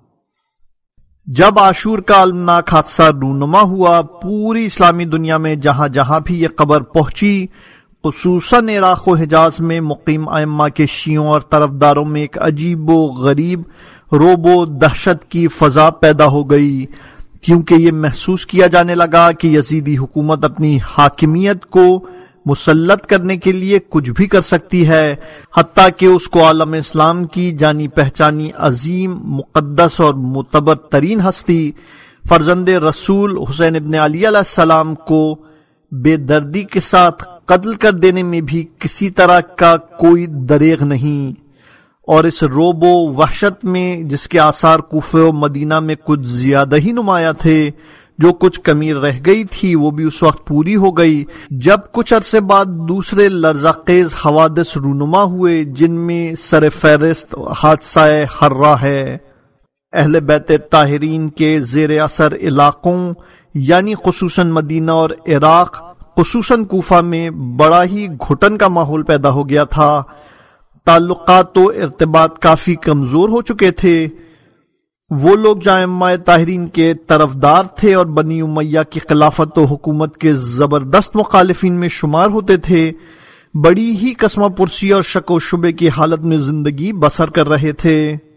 جب عاشور کا المناک حادثہ رونما ہوا، پوری اسلامی دنیا میں جہاں جہاں بھی یہ خبر پہنچی، خصوصاً عراق و حجاز میں مقیم ائمہ کے شیعوں اور طرفداروں میں ایک عجیب و غریب رعب و دہشت کی فضا پیدا ہو گئی، کیونکہ یہ محسوس کیا جانے لگا کہ یزیدی حکومت اپنی حاکمیت کو مسلط کرنے کے لیے کچھ بھی کر سکتی ہے، حتیٰ کہ اس کو عالم اسلام کی جانی پہچانی عظیم، مقدس اور معتبر ترین ہستی فرزند رسول حسین ابن علی علیہ السلام کو بے دردی کے ساتھ قتل کر دینے میں بھی کسی طرح کا کوئی دریغ نہیں، اور اس رعب و وحشت میں جس کے آثار کوفہ و مدینہ میں کچھ زیادہ ہی نمایاں تھے، جو کچھ کمی رہ گئی تھی وہ بھی اس وقت پوری ہو گئی جب کچھ عرصے بعد دوسرے لرزہ خیز حوادث رونما ہوئے، جن میں سر فہرست حادثہ حرہ ہے۔ اہل بیت طاہرین کے زیر اثر علاقوں یعنی خصوصاً مدینہ اور عراق، خصوصاً کوفہ میں بڑا ہی گھٹن کا ماحول پیدا ہو گیا تھا۔ تعلقات و ارتباط کافی کمزور ہو چکے تھے۔ وہ لوگ جہاں ائمہ طاہرین کے طرفدار تھے اور بنی امیہ کی خلافت و حکومت کے زبردست مخالفین میں شمار ہوتے تھے، بڑی ہی قسمہ پرسی اور شک و شبے کی حالت میں زندگی بسر کر رہے تھے۔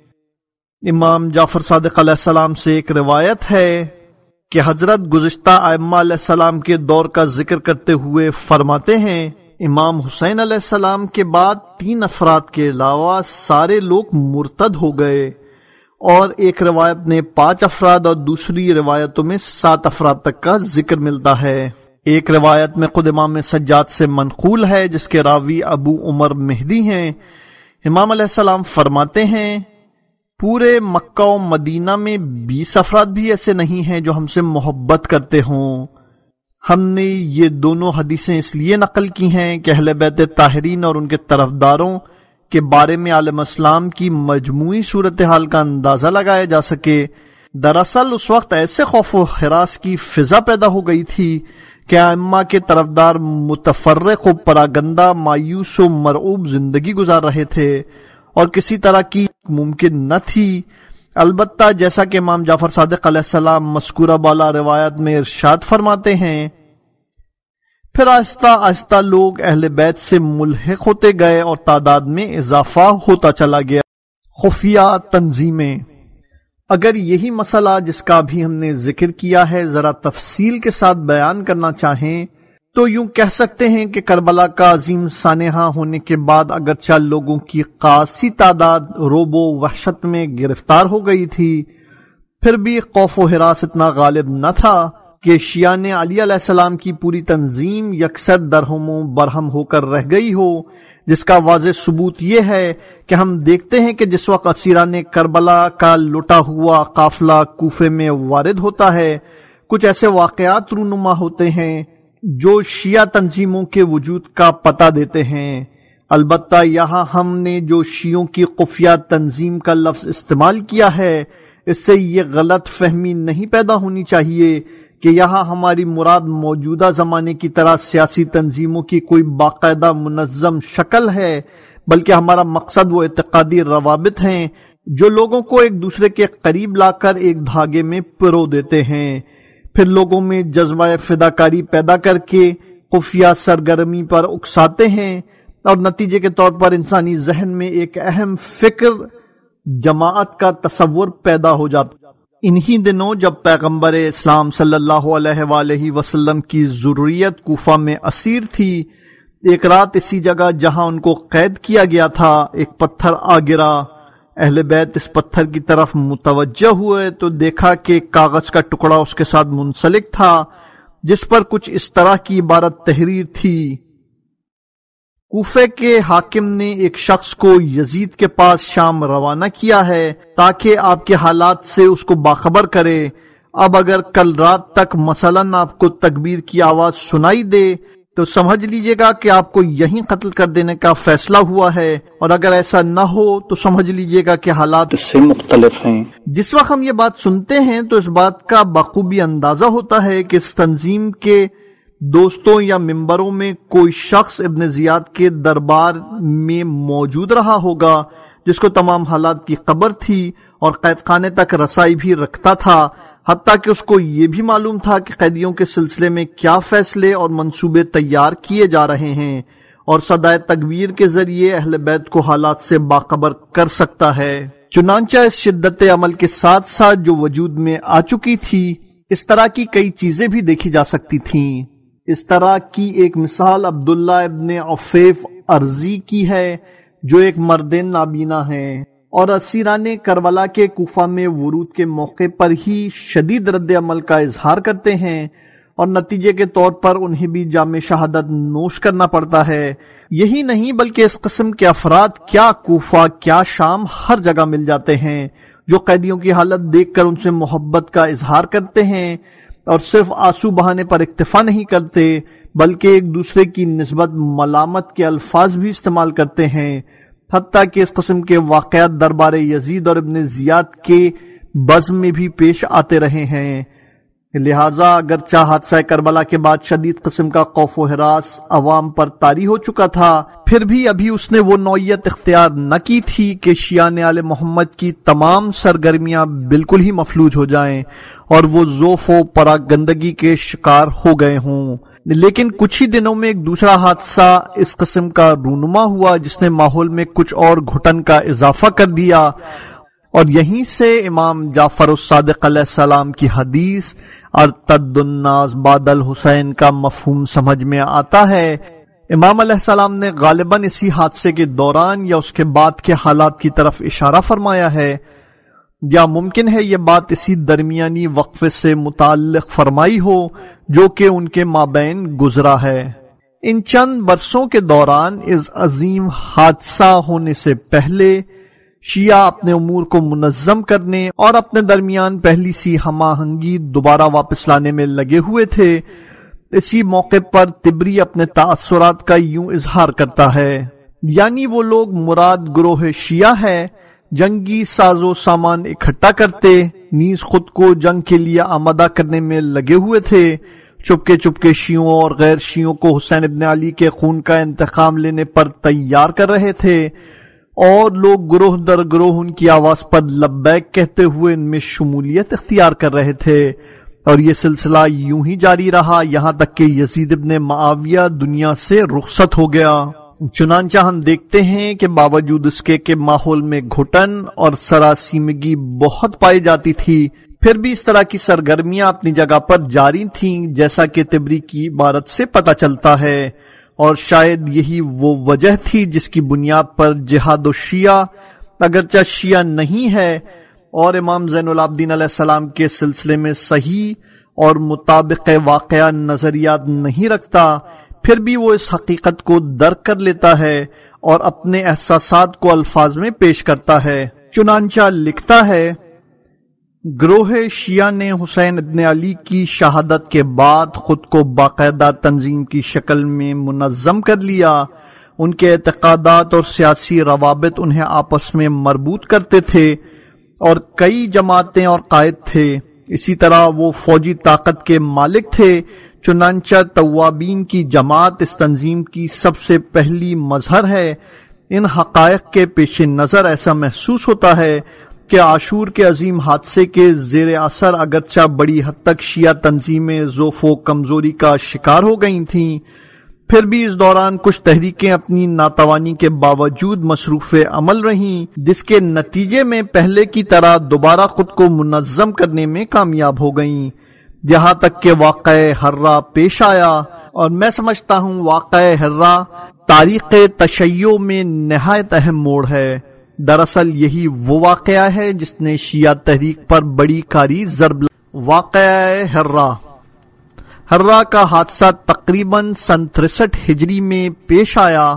امام جعفر صادق علیہ السلام سے ایک روایت ہے کہ حضرت گزشتہ ائمہ علیہ السلام کے دور کا ذکر کرتے ہوئے فرماتے ہیں، امام حسین علیہ السلام کے بعد تین افراد کے علاوہ سارے لوگ مرتد ہو گئے، اور ایک روایت میں پانچ افراد اور دوسری روایتوں میں سات افراد تک کا ذکر ملتا ہے۔ ایک روایت میں خود امام سجاد سے منقول ہے جس کے راوی ابو عمر مہدی ہیں۔ امام علیہ السلام فرماتے ہیں، پورے مکہ و مدینہ میں بیس افراد بھی ایسے نہیں ہیں جو ہم سے محبت کرتے ہوں۔ ہم نے یہ دونوں حدیثیں اس لیے نقل کی ہیں کہ اہل بیت طاہرین اور ان کے طرفداروں کے بارے میں عالم اسلام کی مجموعی صورتحال کا اندازہ لگایا جا سکے۔ دراصل اس وقت ایسے خوف و ہراس کی فضا پیدا ہو گئی تھی کہ ائمہ کے طرفدار متفرق و پراگندہ، مایوس و مرعوب زندگی گزار رہے تھے، اور کسی طرح کی ممکن نہ تھی۔ البتہ جیسا کہ امام جعفر صادق علیہ السلام مذکورہ بالا روایت میں ارشاد فرماتے ہیں، پھر آہستہ آہستہ لوگ اہل بیت سے ملحق ہوتے گئے اور تعداد میں اضافہ ہوتا چلا گیا۔ خفیہ تنظیمیں۔ اگر یہی مسئلہ جس کا بھی ہم نے ذکر کیا ہے ذرا تفصیل کے ساتھ بیان کرنا چاہیں تو یوں کہہ سکتے ہیں کہ کربلا کا عظیم سانحہ ہونے کے بعد اگرچہ لوگوں کی خاصی تعداد رعب و وحشت میں گرفتار ہو گئی تھی، پھر بھی خوف و ہراس اتنا غالب نہ تھا کہ شیعان علی علیہ السلام کی پوری تنظیم یکسر درہم و برہم ہو کر رہ گئی ہو، جس کا واضح ثبوت یہ ہے کہ ہم دیکھتے ہیں کہ جس وقت اسیران کربلا کا لٹا ہوا قافلہ کوفے میں وارد ہوتا ہے، کچھ ایسے واقعات رونما ہوتے ہیں جو شیعہ تنظیموں کے وجود کا پتہ دیتے ہیں۔ البتہ یہاں ہم نے جو شیعوں کی خفیہ تنظیم کا لفظ استعمال کیا ہے، اس سے یہ غلط فہمی نہیں پیدا ہونی چاہیے کہ یہاں ہماری مراد موجودہ زمانے کی طرح سیاسی تنظیموں کی کوئی باقاعدہ منظم شکل ہے، بلکہ ہمارا مقصد وہ اعتقادی روابط ہیں جو لوگوں کو ایک دوسرے کے قریب لا کر ایک دھاگے میں پرو دیتے ہیں، پھر لوگوں میں جذبہ فداکاری پیدا کر کے خفیہ سرگرمی پر اکساتے ہیں، اور نتیجے کے طور پر انسانی ذہن میں ایک اہم فکر جماعت کا تصور پیدا ہو جاتا۔ انہی دنوں جب پیغمبر اسلام صلی اللہ علیہ وآلہ وسلم کی ذریت کوفہ میں اسیر تھی، ایک رات اسی جگہ جہاں ان کو قید کیا گیا تھا ایک پتھر آ گرا۔ اہل بیت اس پتھر کی طرف متوجہ ہوئے تو دیکھا کہ کاغذ کا ٹکڑا اس کے ساتھ منسلک تھا جس پر کچھ اس طرح کی عبارت تحریر تھی، کوفے کے حاکم نے ایک شخص کو یزید کے پاس شام روانہ کیا ہے تاکہ آپ کے حالات سے اس کو باخبر کرے۔ اب اگر کل رات تک مثلاً آپ کو تکبیر کی آواز سنائی دے تو سمجھ لیجئے گا کہ آپ کو یہیں قتل کر دینے کا فیصلہ ہوا ہے، اور اگر ایسا نہ ہو تو سمجھ لیجئے گا کہ حالات اس سے مختلف ہیں۔ جس وقت ہم یہ بات سنتے ہیں تو اس بات کا بخوبی اندازہ ہوتا ہے کہ اس تنظیم کے دوستوں یا ممبروں میں کوئی شخص ابن زیاد کے دربار میں موجود رہا ہوگا جس کو تمام حالات کی خبر تھی اور قید خانے تک رسائی بھی رکھتا تھا، حتیٰ کہ اس کو یہ بھی معلوم تھا کہ قیدیوں کے سلسلے میں کیا فیصلے اور منصوبے تیار کیے جا رہے ہیں، اور صدائے تکبیر کے ذریعے اہل بیت کو حالات سے باخبر کر سکتا ہے۔ چنانچہ اس شدت عمل کے ساتھ ساتھ جو وجود میں آ چکی تھی، اس طرح کی کئی چیزیں بھی دیکھی جا سکتی تھیں۔ اس طرح کی ایک مثال عبداللہ ابن عفیف ارزی کی ہے جو ایک مرد نابینا ہے اور اسیران کربلا کے کوفہ میں ورود کے موقع پر ہی شدید رد عمل کا اظہار کرتے ہیں، اور نتیجے کے طور پر انہیں بھی جام شہادت نوش کرنا پڑتا ہے۔ یہی نہیں بلکہ اس قسم کے افراد کیا کوفہ کیا شام ہر جگہ مل جاتے ہیں جو قیدیوں کی حالت دیکھ کر ان سے محبت کا اظہار کرتے ہیں اور صرف آنسو بہانے پر اکتفا نہیں کرتے بلکہ ایک دوسرے کی نسبت ملامت کے الفاظ بھی استعمال کرتے ہیں، حتیٰ کہ اس قسم کے واقعات دربار یزید اور ابن زیاد کے بزم میں بھی پیش آتے رہے ہیں۔ لہٰذا اگرچہ حادثہ کربلا کے بعد شدید قسم کا خوف و ہراس عوام پر طاری ہو چکا تھا، پھر بھی ابھی اس نے وہ نوعیت اختیار نہ کی تھی کہ شیعان آل محمد کی تمام سرگرمیاں بالکل ہی مفلوج ہو جائیں اور وہ ذوف و پراگندگی کے شکار ہو گئے ہوں۔ لیکن کچھ ہی دنوں میں ایک دوسرا حادثہ اس قسم کا رونما ہوا جس نے ماحول میں کچھ اور گھٹن کا اضافہ کر دیا، اور یہیں سے امام جعفر الصادق علیہ السلام کی حدیث ارتد الناس بعد الحسین کا مفہوم سمجھ میں آتا ہے۔ امام علیہ السلام نے غالباً اسی حادثے کے دوران یا اس کے بعد کے حالات کی طرف اشارہ فرمایا ہے، یا ممکن ہے یہ بات اسی درمیانی وقفے سے متعلق فرمائی ہو جو کہ ان کے مابین گزرا ہے۔ ان چند برسوں کے دوران اس عظیم حادثہ ہونے سے پہلے شیعہ اپنے امور کو منظم کرنے اور اپنے درمیان پہلی سی ہم آہنگی دوبارہ واپس لانے میں لگے ہوئے تھے۔ اسی موقع پر طبری اپنے تاثرات کا یوں اظہار کرتا ہے، یعنی وہ لوگ مراد گروہ شیعہ ہے جنگی ساز و سامان اکٹھا کرتے نیز خود کو جنگ کے لیے آمادہ کرنے میں لگے ہوئے تھے، چپکے چپکے شیعوں اور غیر شیعوں کو حسین ابن علی کے خون کا انتقام لینے پر تیار کر رہے تھے، اور لوگ گروہ در گروہ ان کی آواز پر لبیک کہتے ہوئے ان میں شمولیت اختیار کر رہے تھے، اور یہ سلسلہ یوں ہی جاری رہا یہاں تک کہ یزید ابن معاویہ دنیا سے رخصت ہو گیا۔ چنانچہ ہم دیکھتے ہیں کہ باوجود اس کے کہ ماحول میں گھٹن اور سراسیمگی بہت پائی جاتی تھی، پھر بھی اس طرح کی سرگرمیاں اپنی جگہ پر جاری تھیں، جیسا کہ طبری کی عبارت سے پتہ چلتا ہے، اور شاید یہی وہ وجہ تھی جس کی بنیاد پر جہاد و شیعہ اگرچہ شیعہ نہیں ہے اور امام زین العابدین علیہ السلام کے سلسلے میں صحیح اور مطابق واقعہ نظریات نہیں رکھتا، پھر بھی وہ اس حقیقت کو درک کر لیتا ہے اور اپنے احساسات کو الفاظ میں پیش کرتا ہے۔ چنانچہ لکھتا ہے، گروہ شیعہ نے حسین ابن علی کی شہادت کے بعد خود کو باقاعدہ تنظیم کی شکل میں منظم کر لیا۔ ان کے اعتقادات اور سیاسی روابط انہیں آپس میں مربوط کرتے تھے اور کئی جماعتیں اور قائد تھے، اسی طرح وہ فوجی طاقت کے مالک تھے۔ چنانچہ توابین کی جماعت اس تنظیم کی سب سے پہلی مظہر ہے۔ ان حقائق کے پیش نظر ایسا محسوس ہوتا ہے کہ عاشور کے عظیم حادثے کے زیر اثر اگرچہ بڑی حد تک شیعہ تنظیمیں ضعف و کمزوری کا شکار ہو گئی تھیں، پھر بھی اس دوران کچھ تحریکیں اپنی ناتوانی کے باوجود مصروف عمل رہیں، جس کے نتیجے میں پہلے کی طرح دوبارہ خود کو منظم کرنے میں کامیاب ہو گئیں، یہاں تک کہ واقعہ حرہ پیش آیا۔ اور میں سمجھتا ہوں واقعہ حرہ تاریخ تشیع میں نہایت اہم موڑ ہے۔ دراصل یہی وہ واقعہ ہے جس نے شیعہ تحریک پر بڑی کاری ضرب لگائی۔ واقعہ حرہ حرہ کا حادثہ تقریباً سن تریسٹھ ہجری میں پیش آیا۔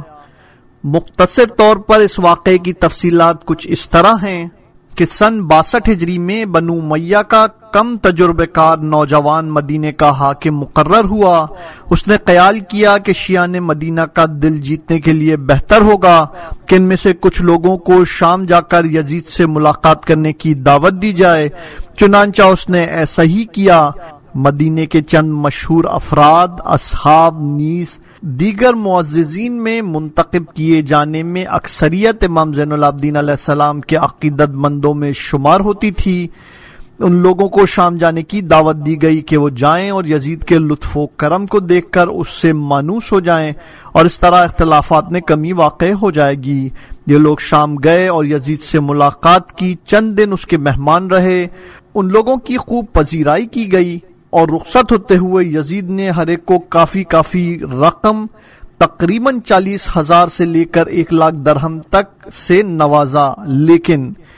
مختصر طور پر اس واقعے کی تفصیلات کچھ اس طرح ہیں کہ سن باسٹھ ہجری میں بنو امیہ کا کم تجربہ کار نوجوان مدینے کا حاکم مقرر ہوا۔ اس نے خیال کیا کہ شیعان مدینہ کا دل جیتنے کے لیے بہتر ہوگا کہ ان میں سے کچھ لوگوں کو شام جا کر یزید سے ملاقات کرنے کی دعوت دی جائے۔ چنانچہ اس نے ایسا ہی کیا۔ مدینے کے چند مشہور افراد، اصحاب نیز دیگر معززین میں منتخب کیے جانے میں اکثریت امام زین العابدین علیہ السلام کے عقیدت مندوں میں شمار ہوتی تھی۔ ان لوگوں کو شام جانے کی دعوت دی گئی کہ وہ جائیں اور یزید کے لطف و کرم کو دیکھ کر اس سے مانوس ہو جائیں، اور اس طرح اختلافات میں کمی واقع ہو جائے گی۔ یہ لوگ شام گئے اور یزید سے ملاقات کی، چند دن اس کے مہمان رہے۔ ان لوگوں کی خوب پذیرائی کی گئی، اور رخصت ہوتے ہوئے یزید نے ہر ایک کو کافی کافی رقم تقریباً چالیس ہزار سے لے کر ایک لاکھ درہم تک سے نوازا، لیکن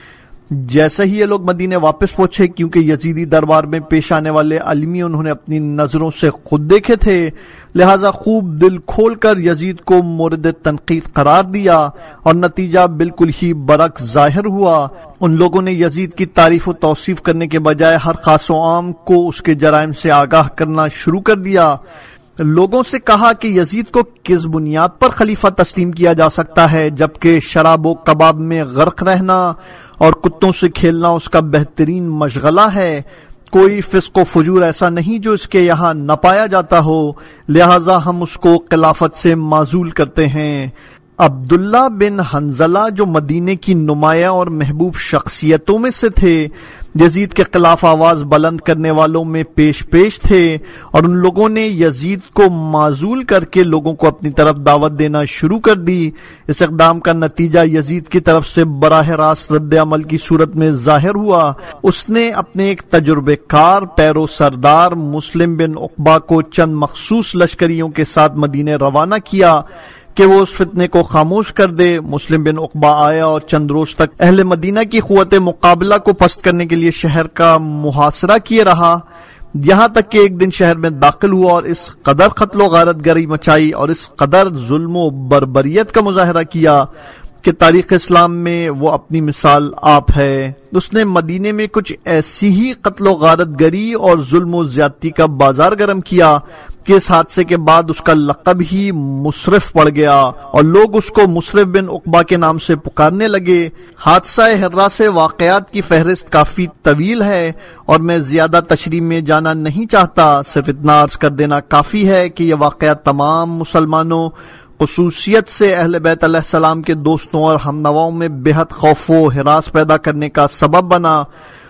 جیسے ہی یہ لوگ مدینے واپس پہنچے، کیونکہ یزیدی دربار میں پیش آنے والے المی انہوں نے اپنی نظروں سے خود دیکھے تھے، لہذا خوب دل کھول کر یزید کو مورد تنقید قرار دیا، اور نتیجہ بالکل ہی برعکس ظاہر ہوا۔ ان لوگوں نے یزید کی تعریف و توصیف کرنے کے بجائے ہر خاص و عام کو اس کے جرائم سے آگاہ کرنا شروع کر دیا۔ لوگوں سے کہا کہ یزید کو کس بنیاد پر خلیفہ تسلیم کیا جا سکتا ہے، جبکہ شراب و کباب میں غرق رہنا اور کتوں سے کھیلنا اس کا بہترین مشغلہ ہے۔ کوئی فسق و فجور ایسا نہیں جو اس کے یہاں نہ پایا جاتا ہو، لہذا ہم اس کو خلافت سے معزول کرتے ہیں۔ عبداللہ بن حنظلہ جو مدینے کی نمایاں اور محبوب شخصیتوں میں سے تھے، یزید کے خلاف آواز بلند کرنے والوں میں پیش پیش تھے، اور ان لوگوں نے یزید کو معزول کر کے لوگوں کو اپنی طرف دعوت دینا شروع کر دی۔ اس اقدام کا نتیجہ یزید کی طرف سے براہ راست رد عمل کی صورت میں ظاہر ہوا۔ اس نے اپنے ایک تجربے کار پیرو سردار مسلم بن عقبہ کو چند مخصوص لشکریوں کے ساتھ مدینے روانہ کیا کہ وہ اس فتنے کو خاموش کر دے۔ مسلم بن عقبہ آیا اور چند روز تک اہل مدینہ کی قوت مقابلہ کو پست کرنے کے لیے شہر کا محاصرہ کیے رہا، یہاں تک کہ ایک دن شہر میں داخل ہوا اور اس قدر قتل و غارت گری مچائی اور اس قدر ظلم و بربریت کا مظاہرہ کیا کہ تاریخ اسلام میں وہ اپنی مثال آپ ہے۔ اس نے مدینے میں کچھ ایسی ہی قتل و غارت گری اور ظلم و زیادتی کا بازار گرم کیا کہ اس حادثے کے بعد اس کا لقب ہی مصرف پڑ گیا اور لوگ اس کو مصرف بن عقبہ کے نام سے پکارنے لگے۔ حادثہ ہرہ سے واقعات کی فہرست کافی طویل ہے اور میں زیادہ تشریح میں جانا نہیں چاہتا، صرف اتنا عرض کر دینا کافی ہے کہ یہ واقعات تمام مسلمانوں، خصوصیت سے اہل بیت علیہ السلام کے دوستوں اور ہم نواؤں میں بے حد خوف و ہراس پیدا کرنے کا سبب بنا۔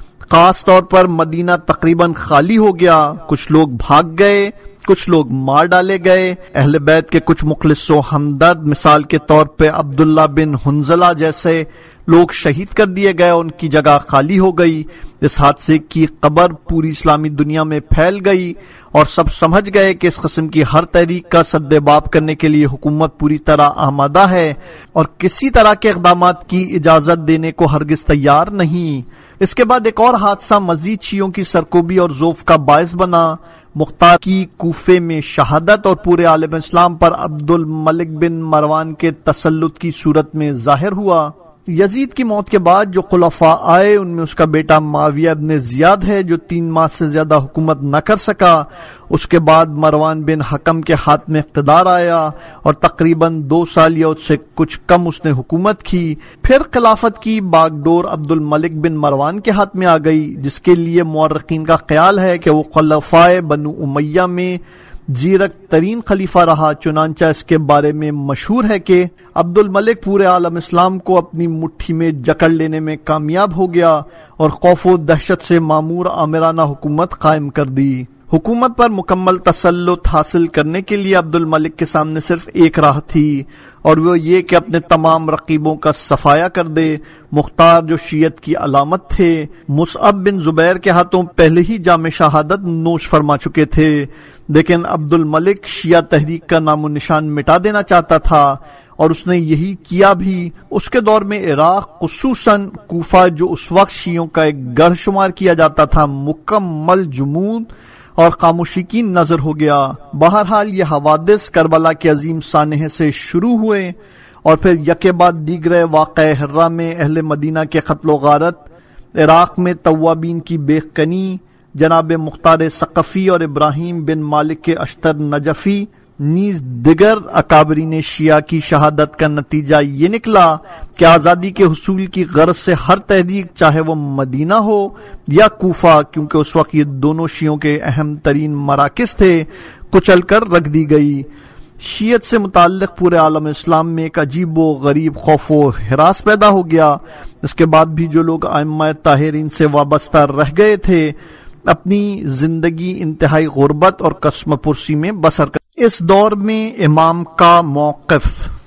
خاص طور پر مدینہ تقریباً خالی ہو گیا، کچھ لوگ بھاگ گئے، کچھ لوگ مار ڈالے گئے۔ اہل بیت کے کچھ مخلص و ہمدرد، مثال کے طور پہ عبداللہ بن حنظلہ جیسے لوگ شہید کر دیے گئے، ان کی جگہ خالی ہو گئی۔ اس حادثے کی خبر پوری اسلامی دنیا میں پھیل گئی اور سب سمجھ گئے کہ اس قسم کی ہر تحریک کا سد باب کرنے کے لیے حکومت پوری طرح آمادہ ہے اور کسی طرح کے اقدامات کی اجازت دینے کو ہرگز تیار نہیں۔ اس کے بعد ایک اور حادثہ مزید شیعوں کی سرکوبی اور ذوف کا باعث بنا۔ مختار کی کوفے میں شہادت اور پورے عالم اسلام پر عبد الملک بن مروان کے تسلط کی صورت میں ظاہر ہوا۔ یزید کی موت کے بعد جو خلفاء آئے ان میں اس کا بیٹا معاویہ ابن زیاد ہے جو تین ماہ سے زیادہ حکومت نہ کر سکا۔ اس کے بعد مروان بن حکم کے ہاتھ میں اقتدار آیا اور تقریباً دو سال یا اس سے کچھ کم اس نے حکومت کی۔ پھر خلافت کی باغ ڈور عبد الملک بن مروان کے ہاتھ میں آ گئی، جس کے لیے مورخین کا خیال ہے کہ وہ خلفائے بنو امیہ میں زیرک ترین خلیفہ رہا، چنانچہ اس کے بارے میں مشہور ہے کہ عبد الملک پورے عالم اسلام کو اپنی مٹھی میں جکڑ لینے میں کامیاب ہو گیا اور خوف و دہشت سے معمور آمرانہ حکومت قائم کر دی۔ حکومت پر مکمل تسلط حاصل کرنے کے لیے عبد الملک کے سامنے صرف ایک راہ تھی اور وہ یہ کہ اپنے تمام رقیبوں کا صفایا کر دے۔ مختار جو شیعت کی علامت تھے، مصعب بن زبیر کے ہاتھوں پہلے ہی جام شہادت نوش فرما چکے تھے، لیکن عبد الملک شیعہ تحریک کا نام و نشان مٹا دینا چاہتا تھا اور اس نے یہی کیا بھی۔ اس کے دور میں عراق، خصوصاً کوفہ جو اس وقت شیعوں کا ایک گڑھ شمار کیا جاتا تھا، مکمل جمود اور خاموشی کی نظر ہو گیا۔ بہرحال یہ حوادث کربلا کے عظیم سانحے سے شروع ہوئے اور پھر یکے بعد دیگرے واقع ہرہ میں اہل مدینہ کے قتل و غارت، عراق میں توابین کی بے کنی، جناب مختار ثقفی اور ابراہیم بن مالک کے اشتر نجفی نیز دیگر اکابرین شیعہ کی شہادت کا نتیجہ یہ نکلا کہ آزادی کے حصول کی غرض سے ہر تحریک، چاہے وہ مدینہ ہو یا کوفہ، کیونکہ اس وقت یہ دونوں شیعوں کے اہم ترین مراکز تھے، کچل کر رکھ دی گئی۔ شیعت سے متعلق پورے عالم اسلام میں ایک عجیب و غریب خوف و ہراس پیدا ہو گیا۔ اس کے بعد بھی جو لوگ ائمہ طاہرین سے وابستہ رہ گئے تھے اپنی زندگی انتہائی غربت اور قسم پرسی میں بسر کر۔ اس دور میں امام کا موقف،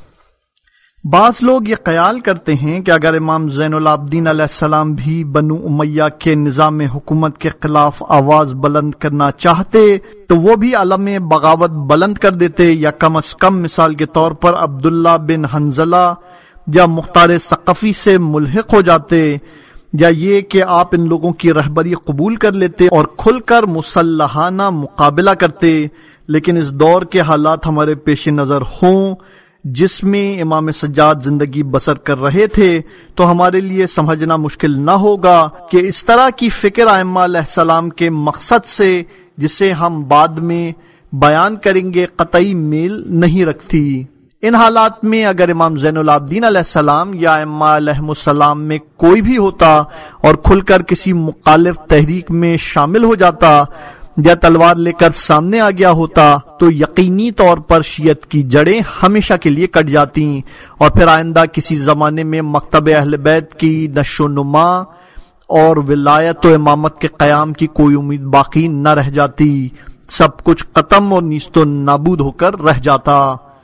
بعض لوگ یہ خیال کرتے ہیں کہ اگر امام زین العابدین علیہ السلام بھی بنو امیہ کے نظام حکومت کے خلاف آواز بلند کرنا چاہتے تو وہ بھی علم بغاوت بلند کر دیتے، یا کم از کم مثال کے طور پر عبداللہ بن حنظلہ یا مختار ثقفی سے ملحق ہو جاتے۔ یا یہ کہ آپ ان لوگوں کی رہبری قبول کر لیتے اور کھل کر مسلحانہ مقابلہ کرتے، لیکن اس دور کے حالات ہمارے پیش نظر ہوں جس میں امام سجاد زندگی بسر کر رہے تھے، تو ہمارے لیے سمجھنا مشکل نہ ہوگا کہ اس طرح کی فکر ائمہ علیہ السلام کے مقصد سے، جسے ہم بعد میں بیان کریں گے، قطعی میل نہیں رکھتی۔ ان حالات میں اگر امام زین العابدین علیہ السلام یا ائمہ علیہ السلام میں کوئی بھی ہوتا اور کھل کر کسی مخالف تحریک میں شامل ہو جاتا یا تلوار لے کر سامنے آ گیا ہوتا، تو یقینی طور پر شیعت کی جڑیں ہمیشہ کے لیے کٹ جاتی اور پھر آئندہ کسی زمانے میں مکتب اہل بیت کی نشو و نما اور ولایت و امامت کے قیام کی کوئی امید باقی نہ رہ جاتی، سب کچھ ختم اور نیست و نابود ہو کر رہ جاتا۔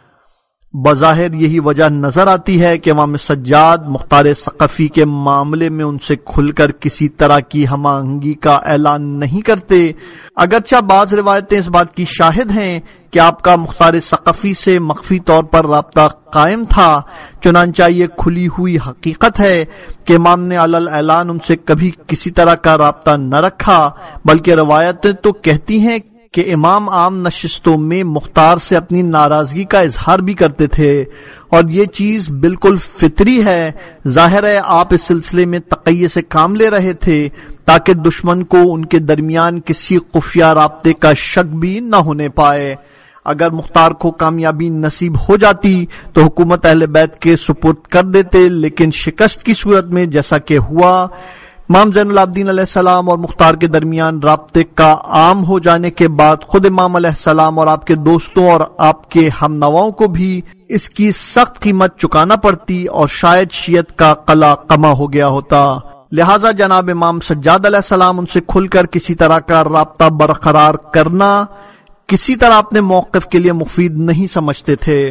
بظاہر یہی وجہ نظر آتی ہے کہ امام سجاد مختار ثقفی کے معاملے میں ان سے کھل کر کسی طرح کی ہم آہنگی کا اعلان نہیں کرتے، اگرچہ بعض روایتیں اس بات کی شاہد ہیں کہ آپ کا مختار ثقفی سے مخفی طور پر رابطہ قائم تھا، چنانچہ یہ کھلی ہوئی حقیقت ہے کہ امام نے علی الاعلان ان سے کبھی کسی طرح کا رابطہ نہ رکھا، بلکہ روایتیں تو کہتی ہیں کہ امام عام نشستوں میں مختار سے اپنی ناراضگی کا اظہار بھی کرتے تھے، اور یہ چیز بالکل فطری ہے۔ ظاہر ہے آپ اس سلسلے میں تقیے سے کام لے رہے تھے تاکہ دشمن کو ان کے درمیان کسی خفیہ رابطے کا شک بھی نہ ہونے پائے۔ اگر مختار کو کامیابی نصیب ہو جاتی تو حکومت اہل بیت کے سپرد کر دیتے، لیکن شکست کی صورت میں جیسا کہ ہوا، امام زین العابدین علیہ السلام اور مختار کے درمیان رابطے کا عام ہو جانے کے بعد خود امام علیہ السلام اور آپ کے دوستوں اور آپ کے ہم نواؤں کو بھی اس کی سخت قیمت چکانا پڑتی اور شاید شیعت کا قلع قمع ہو گیا ہوتا۔ لہٰذا جناب امام سجاد علیہ السلام ان سے کھل کر کسی طرح کا رابطہ برقرار کرنا کسی طرح اپنے موقف کے لیے مفید نہیں سمجھتے تھے۔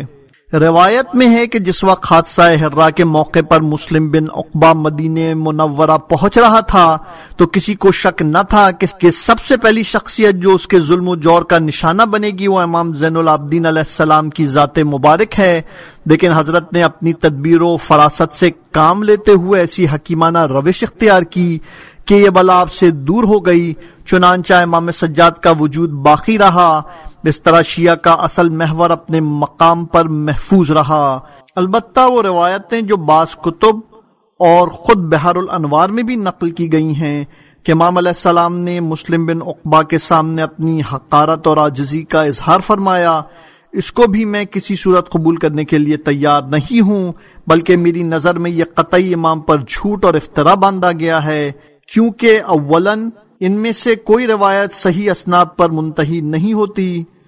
روایت میں ہے کہ جس وقت حادثہ ہرا کے موقع پر مسلم بن عقبہ مدینہ منورہ پہنچ رہا تھا تو کسی کو شک نہ تھا کہ سب سے پہلی شخصیت جو اس کے ظلم و جور کا نشانہ بنے گی وہ امام زین العابدین علیہ السلام کی ذات مبارک ہے، لیکن حضرت نے اپنی تدبیر و فراست سے کام لیتے ہوئے ایسی حکیمانہ روش اختیار کی کہ یہ بلا آپ سے دور ہو گئی، چنانچہ امام سجاد کا وجود باقی رہا۔ اس طرح شیعہ کا اصل محور اپنے مقام پر محفوظ رہا۔ البتہ وہ روایتیں جو بعض کتب اور خود بحر الانوار میں بھی نقل کی گئی ہیں کہ امام علیہ السلام نے مسلم بن عقبہ کے سامنے اپنی حقارت اور عاجزی کا اظہار فرمایا، اس کو بھی میں کسی صورت قبول کرنے کے لیے تیار نہیں ہوں، بلکہ میری نظر میں یہ قطعی امام پر جھوٹ اور افترا باندھا گیا ہے، کیونکہ اولاً ان میں سے کوئی روایت صحیح اسناد پر منتہی نہیں ہوتی،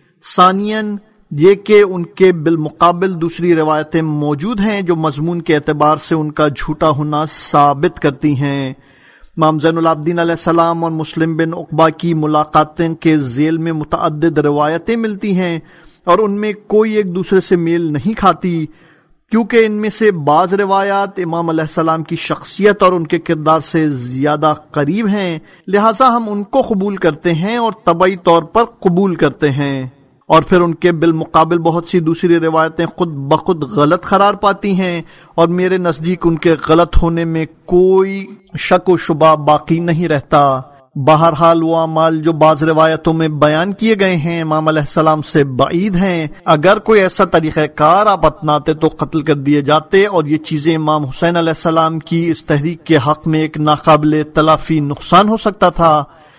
ثانیاً یہ کہ ان کے بالمقابل دوسری روایتیں موجود ہیں جو مضمون کے اعتبار سے ان کا جھوٹا ہونا ثابت کرتی ہیں۔ امام زین العابدین علیہ السلام اور مسلم بن عقبہ کی ملاقاتیں کے ذیل میں متعدد روایتیں ملتی ہیں اور ان میں کوئی ایک دوسرے سے میل نہیں کھاتی، کیونکہ ان میں سے بعض روایات امام علیہ السلام کی شخصیت اور ان کے کردار سے زیادہ قریب ہیں، لہٰذا ہم ان کو قبول کرتے ہیں اور طبعی طور پر قبول کرتے ہیں، اور پھر ان کے بالمقابل بہت سی دوسری روایتیں خود بخود غلط قرار پاتی ہیں، اور میرے نزدیک ان کے غلط ہونے میں کوئی شک و شبہ باقی نہیں رہتا۔ بہرحال وہ اعمال جو بعض روایتوں میں بیان کیے گئے ہیں امام علیہ السلام سے بعید ہیں، اگر کوئی ایسا طریقہ کار آپ اپناتے تو قتل کر دیے جاتے، اور یہ چیزیں امام حسین علیہ السلام کی اس تحریک کے حق میں ایک ناقابل تلافی نقصان ہو سکتا تھا،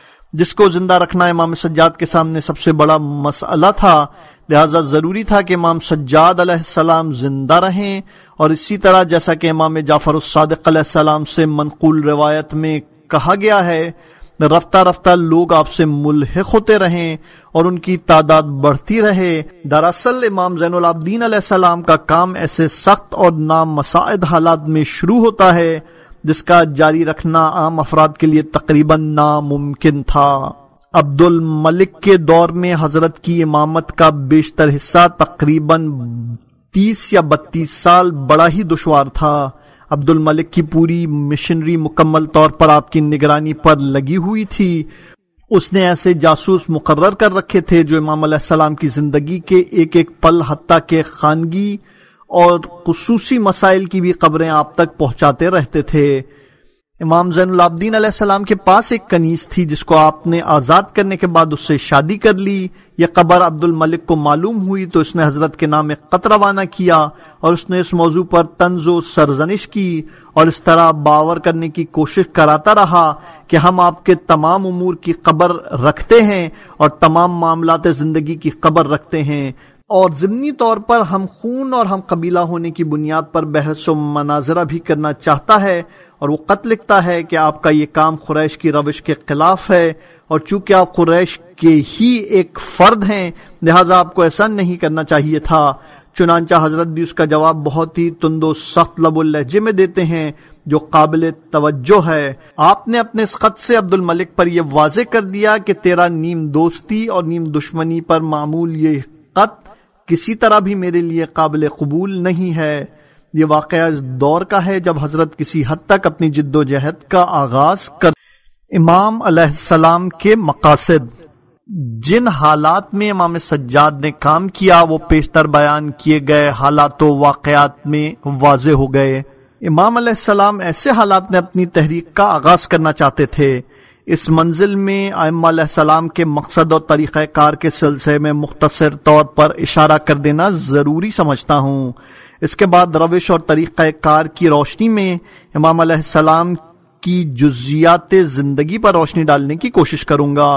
جس کو زندہ رکھنا امام سجاد کے سامنے سب سے بڑا مسئلہ تھا۔ لہذا ضروری تھا کہ امام سجاد علیہ السلام زندہ رہیں، اور اسی طرح جیسا کہ امام جعفر الصادق علیہ السلام سے منقول روایت میں کہا گیا ہے، رفتہ رفتہ لوگ آپ سے ملحق ہوتے رہیں اور ان کی تعداد بڑھتی رہے۔ دراصل امام زین العابدین علیہ السلام کا کام ایسے سخت اور نامساعد حالات میں شروع ہوتا ہے جس کا جاری رکھنا عام افراد کے لیے تقریباً ناممکن تھا۔ عبد الملک کے دور میں حضرت کی امامت کا بیشتر حصہ تقریباً تیس یا بتیس سال بڑا ہی دشوار تھا۔ عبد الملک کی پوری مشنری مکمل طور پر آپ کی نگرانی پر لگی ہوئی تھی۔ اس نے ایسے جاسوس مقرر کر رکھے تھے جو امام علیہ السلام کی زندگی کے ایک ایک پل حتیٰ کہ خانگی اور خصوصی مسائل کی بھی خبریں آپ تک پہنچاتے رہتے تھے۔ امام زین العابدین علیہ السلام کے پاس ایک کنیز تھی جس کو آپ نے آزاد کرنے کے بعد اس سے شادی کر لی۔ یہ قبر عبد الملک کو معلوم ہوئی تو اس نے حضرت کے نام ایک خط روانہ کیا اور اس نے اس موضوع پر طنز و سرزنش کی اور اس طرح باور کرنے کی کوشش کراتا رہا کہ ہم آپ کے تمام امور کی خبر رکھتے ہیں اور تمام معاملات زندگی کی خبر رکھتے ہیں، اور ضمنی طور پر ہم خون اور ہم قبیلہ ہونے کی بنیاد پر بحث و مناظرہ بھی کرنا چاہتا ہے، اور وہ خط لکھتا ہے کہ آپ کا یہ کام قریش کی روش کے خلاف ہے، اور چونکہ آپ قریش کے ہی ایک فرد ہیں لہٰذا آپ کو ایسا نہیں کرنا چاہیے تھا۔ چنانچہ حضرت بھی اس کا جواب بہت ہی تند و سخت لب و لہجے میں دیتے ہیں جو قابل توجہ ہے۔ آپ نے اپنے اس خط سے عبد الملک پر یہ واضح کر دیا کہ تیرا نیم دوستی اور نیم دشمنی پر معمول یہ خط کسی طرح بھی میرے لیے قابل قبول نہیں ہے۔ یہ واقعہ اس دور کا ہے جب حضرت کسی حد تک اپنی جد و جہد کا آغاز کر۔ امام علیہ السلام کے مقاصد۔ جن حالات میں امام سجاد نے کام کیا وہ پیشتر بیان کیے گئے حالات و واقعات میں واضح ہو گئے۔ امام علیہ السلام ایسے حالات میں اپنی تحریک کا آغاز کرنا چاہتے تھے۔ اس منزل میں ائمہ علیہ السلام کے مقصد اور طریقہ کار کے سلسلے میں مختصر طور پر اشارہ کر دینا ضروری سمجھتا ہوں۔ اس کے بعد روش اور طریقہ کار کی روشنی میں امام علیہ السلام کی جزیات زندگی پر روشنی ڈالنے کی کوشش کروں گا۔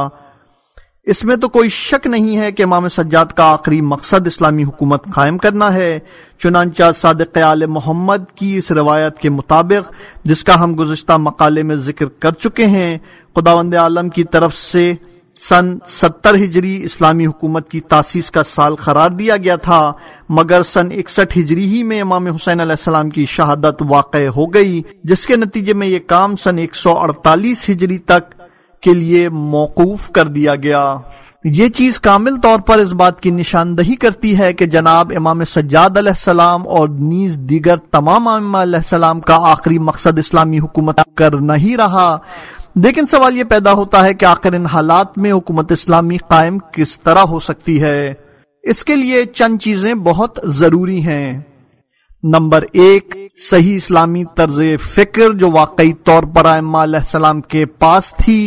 اس میں تو کوئی شک نہیں ہے کہ امام سجاد کا آخری مقصد اسلامی حکومت قائم کرنا ہے۔ چنانچہ صادق آل محمد کی اس روایت کے مطابق جس کا ہم گزشتہ مقالے میں ذکر کر چکے ہیں، خداوند عالم کی طرف سے سن ستر ہجری اسلامی حکومت کی تاسیس کا سال قرار دیا گیا تھا، مگر سن اکسٹھ ہجری ہی میں امام حسین علیہ السلام کی شہادت واقع ہو گئی، جس کے نتیجے میں یہ کام سن ایک سو اڑتالیس ہجری تک کے لیے موقوف کر دیا گیا۔ یہ چیز کامل طور پر اس بات کی نشاندہی کرتی ہے کہ جناب امام سجاد علیہ السلام اور نیز دیگر تمام ائمہ علیہ السلام کا آخری مقصد اسلامی حکومت کرنا ہی رہا۔ لیکن سوال یہ پیدا ہوتا ہے کہ آخر ان حالات میں حکومت اسلامی قائم کس طرح ہو سکتی ہے؟ اس کے لیے چند چیزیں بہت ضروری ہیں۔ نمبر ایک، صحیح اسلامی طرز فکر جو واقعی طور پر ائمہ علیہ السلام کے پاس تھی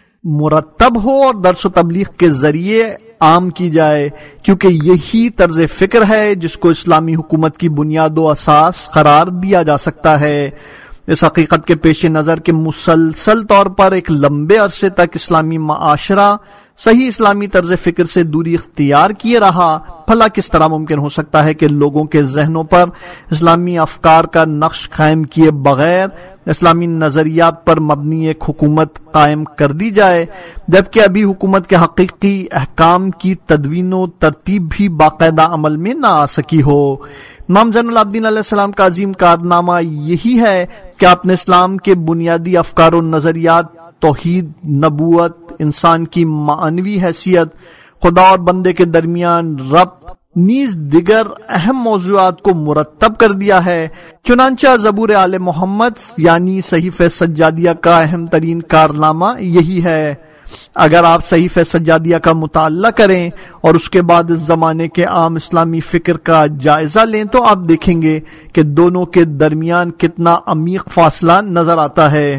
مرتب ہو اور درس و تبلیغ کے ذریعے عام کی جائے، کیونکہ یہی طرز فکر ہے جس کو اسلامی حکومت کی بنیاد و اساس قرار دیا جا سکتا ہے۔ اس حقیقت کے پیش نظر کہ مسلسل طور پر ایک لمبے عرصے تک اسلامی معاشرہ صحیح اسلامی طرز فکر سے دوری اختیار کیے رہا، بھلا کس طرح ممکن ہو سکتا ہے کہ لوگوں کے ذہنوں پر اسلامی افکار کا نقش قائم کیے بغیر اسلامی نظریات پر مبنی ایک حکومت قائم کر دی جائے، جبکہ ابھی حکومت کے حقیقی احکام کی تدوین و ترتیب بھی باقاعدہ عمل میں نہ آ سکی ہو۔ امام زین العابدین علیہ السلام کا عظیم کارنامہ یہی ہے کہ آپ نے اسلام کے بنیادی افکار و نظریات، توحید، نبوت، انسان کی معنوی حیثیت، خدا اور بندے کے درمیان ربط، نیز دیگر اہم موضوعات کو مرتب کر دیا ہے۔ چنانچہ زبور آل محمد یعنی صحیفہ سجادیہ کا اہم ترین کارنامہ یہی ہے۔ اگر آپ صحیفہ سجادیہ کا مطالعہ کریں اور اس کے بعد اس زمانے کے عام اسلامی فکر کا جائزہ لیں تو آپ دیکھیں گے کہ دونوں کے درمیان کتنا عمیق فاصلہ نظر آتا ہے۔